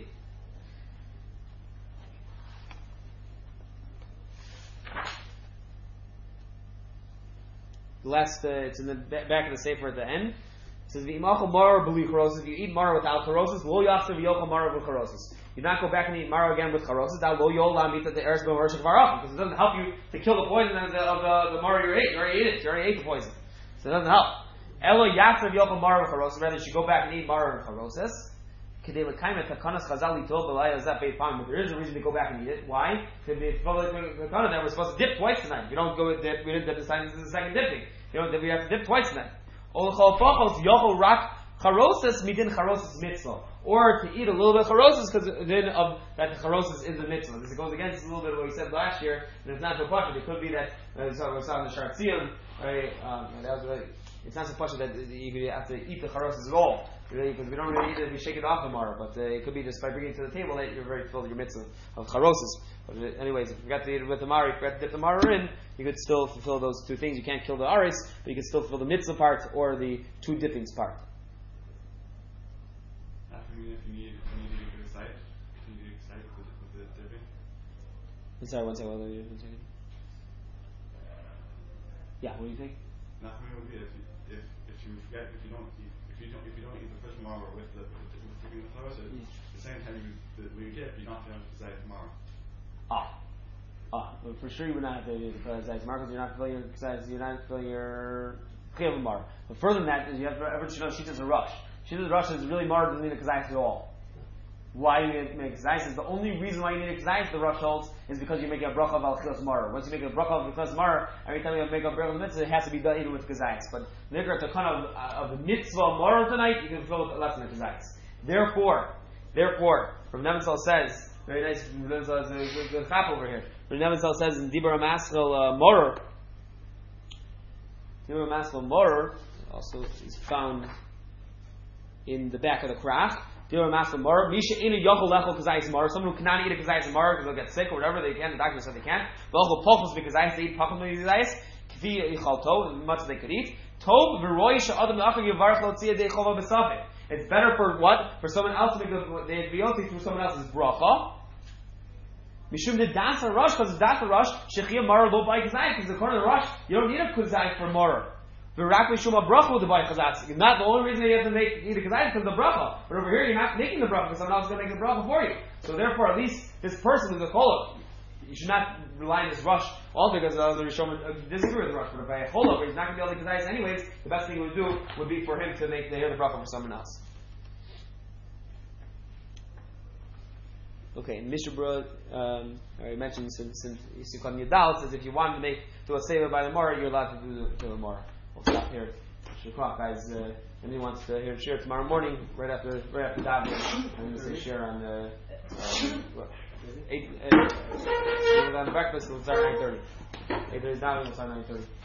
A: Last, uh, it's in the back of the sefer at the end. It says, "V'imachol mara b'li charoses." If you eat mara without charoses, lo yachsav yochel mara b'charoses. You not go back and eat mara again with charoses. That lo yol lamita the eretz b'mershach varachim, because it doesn't help you to kill the poison of the, of the, the mara you ate. You already ate it. You already ate the poison, so it doesn't help. Elo yachsav yochel mara b'charoses. Rather, you should go back and eat mara and charoses. But there is a reason to go back and eat it. Why? Because that we're supposed to dip twice tonight. You don't go dip. We didn't dip this time. This is the second dipping. You don't dip. We have to dip twice tonight. Or to eat a little bit of charoses because then of that the charoses is a mitzvah. This goes against a little bit of what we said last year, and it's not so partial. It could be that uh, so we saw in the Sharatzion, right? Um, that was really, it's not so partial that you have to eat the charoses at all. Really, because we don't really eat it, we shake it off tomorrow. But uh, it could be just by bringing it to the table that you're very filled your mitzvah of charoses. But uh, anyways, if you forgot to eat it with the mara, if you forgot to dip the mara in, you could still fulfill those two things. You can't kill the aris, but you can still fulfill the mitzvah part or the two dippings part.
D: After me, if you need, if you need to get excited, if you need to get excited with, with the dipping.
A: I'm sorry, one second. One second. Yeah, what do you think?
D: Not for me would be if you, if if you forget if you don't eat. If you don't, if you don't eat the first mara with the with the, with the, with the charoses,
A: yeah.
D: the same time you the, when you dip, you're not going to decide tomorrow.
A: Ah, ah, but for sure you would not have to eat the kazayis tomorrow because you're not filling your kazayis, you're not filling your chiyuv mara. But further than that is you have to ever you know shitas a rush. Shitas a rush is really mara doesn't need a kazayis at all. Why you make a kazayis is the only reason why you need a kazayis the rush holds is because you make a bracha of al chilas mara. Once you make a bracha of al chilas mara, every time you make a bracha of mitzvah, it has to be done even with kazayis. But nicker to kind of uh, of the mitzvah mara tonight, you can fill it less than a kazayis. Therefore, therefore, Rav Nebenzahl says, very nice. Rav Nebenzahl is a good chap over here. Rav Nebenzahl says in Dibur Maskal Morer, Dibur Maskal Morer also is found in the back of the krach. Someone who cannot eat a kazayis mara because they'll get sick or whatever they can. The doctor said they can't. Because I eat pachim kazayis, kfi yichalto, as much as they could eat. Tov v'roi she'adam la'achar yivarach l'tziyah deichova b'safek. It's better for what? For someone else to make the viyoti through someone else's bracha. Mishum de dasa rush because dasa rush shechiyah mara lo by kazayis because according to the rush you don't need a kazayis for mara. Not the only reason you have to make eat a kazayis because of the bracha, but over here you're not making the bracha because someone else is going to make the bracha for you. So therefore, at least this person is a cholov. You should not rely on this rush all because the other Rishonim disagree with the rush. But if I have cholov, he's not going to be able to kazayis anyways. The best thing he would do would be for him to make the hear the bracha for someone else. Okay, Mishnah Berurah, um, I already mentioned since Yisukon Yadal says if you want to make do a seva by the Mara, you're allowed to do the, the Mara. We'll stop here. Shukrak, guys. Uh, anyone wants to hear share tomorrow morning, right after right after davening, I'm going to say share on the uh, what, eight. Uh, on breakfast. We'll start nine thirty. Eight thirty davening. We'll start nine thirty.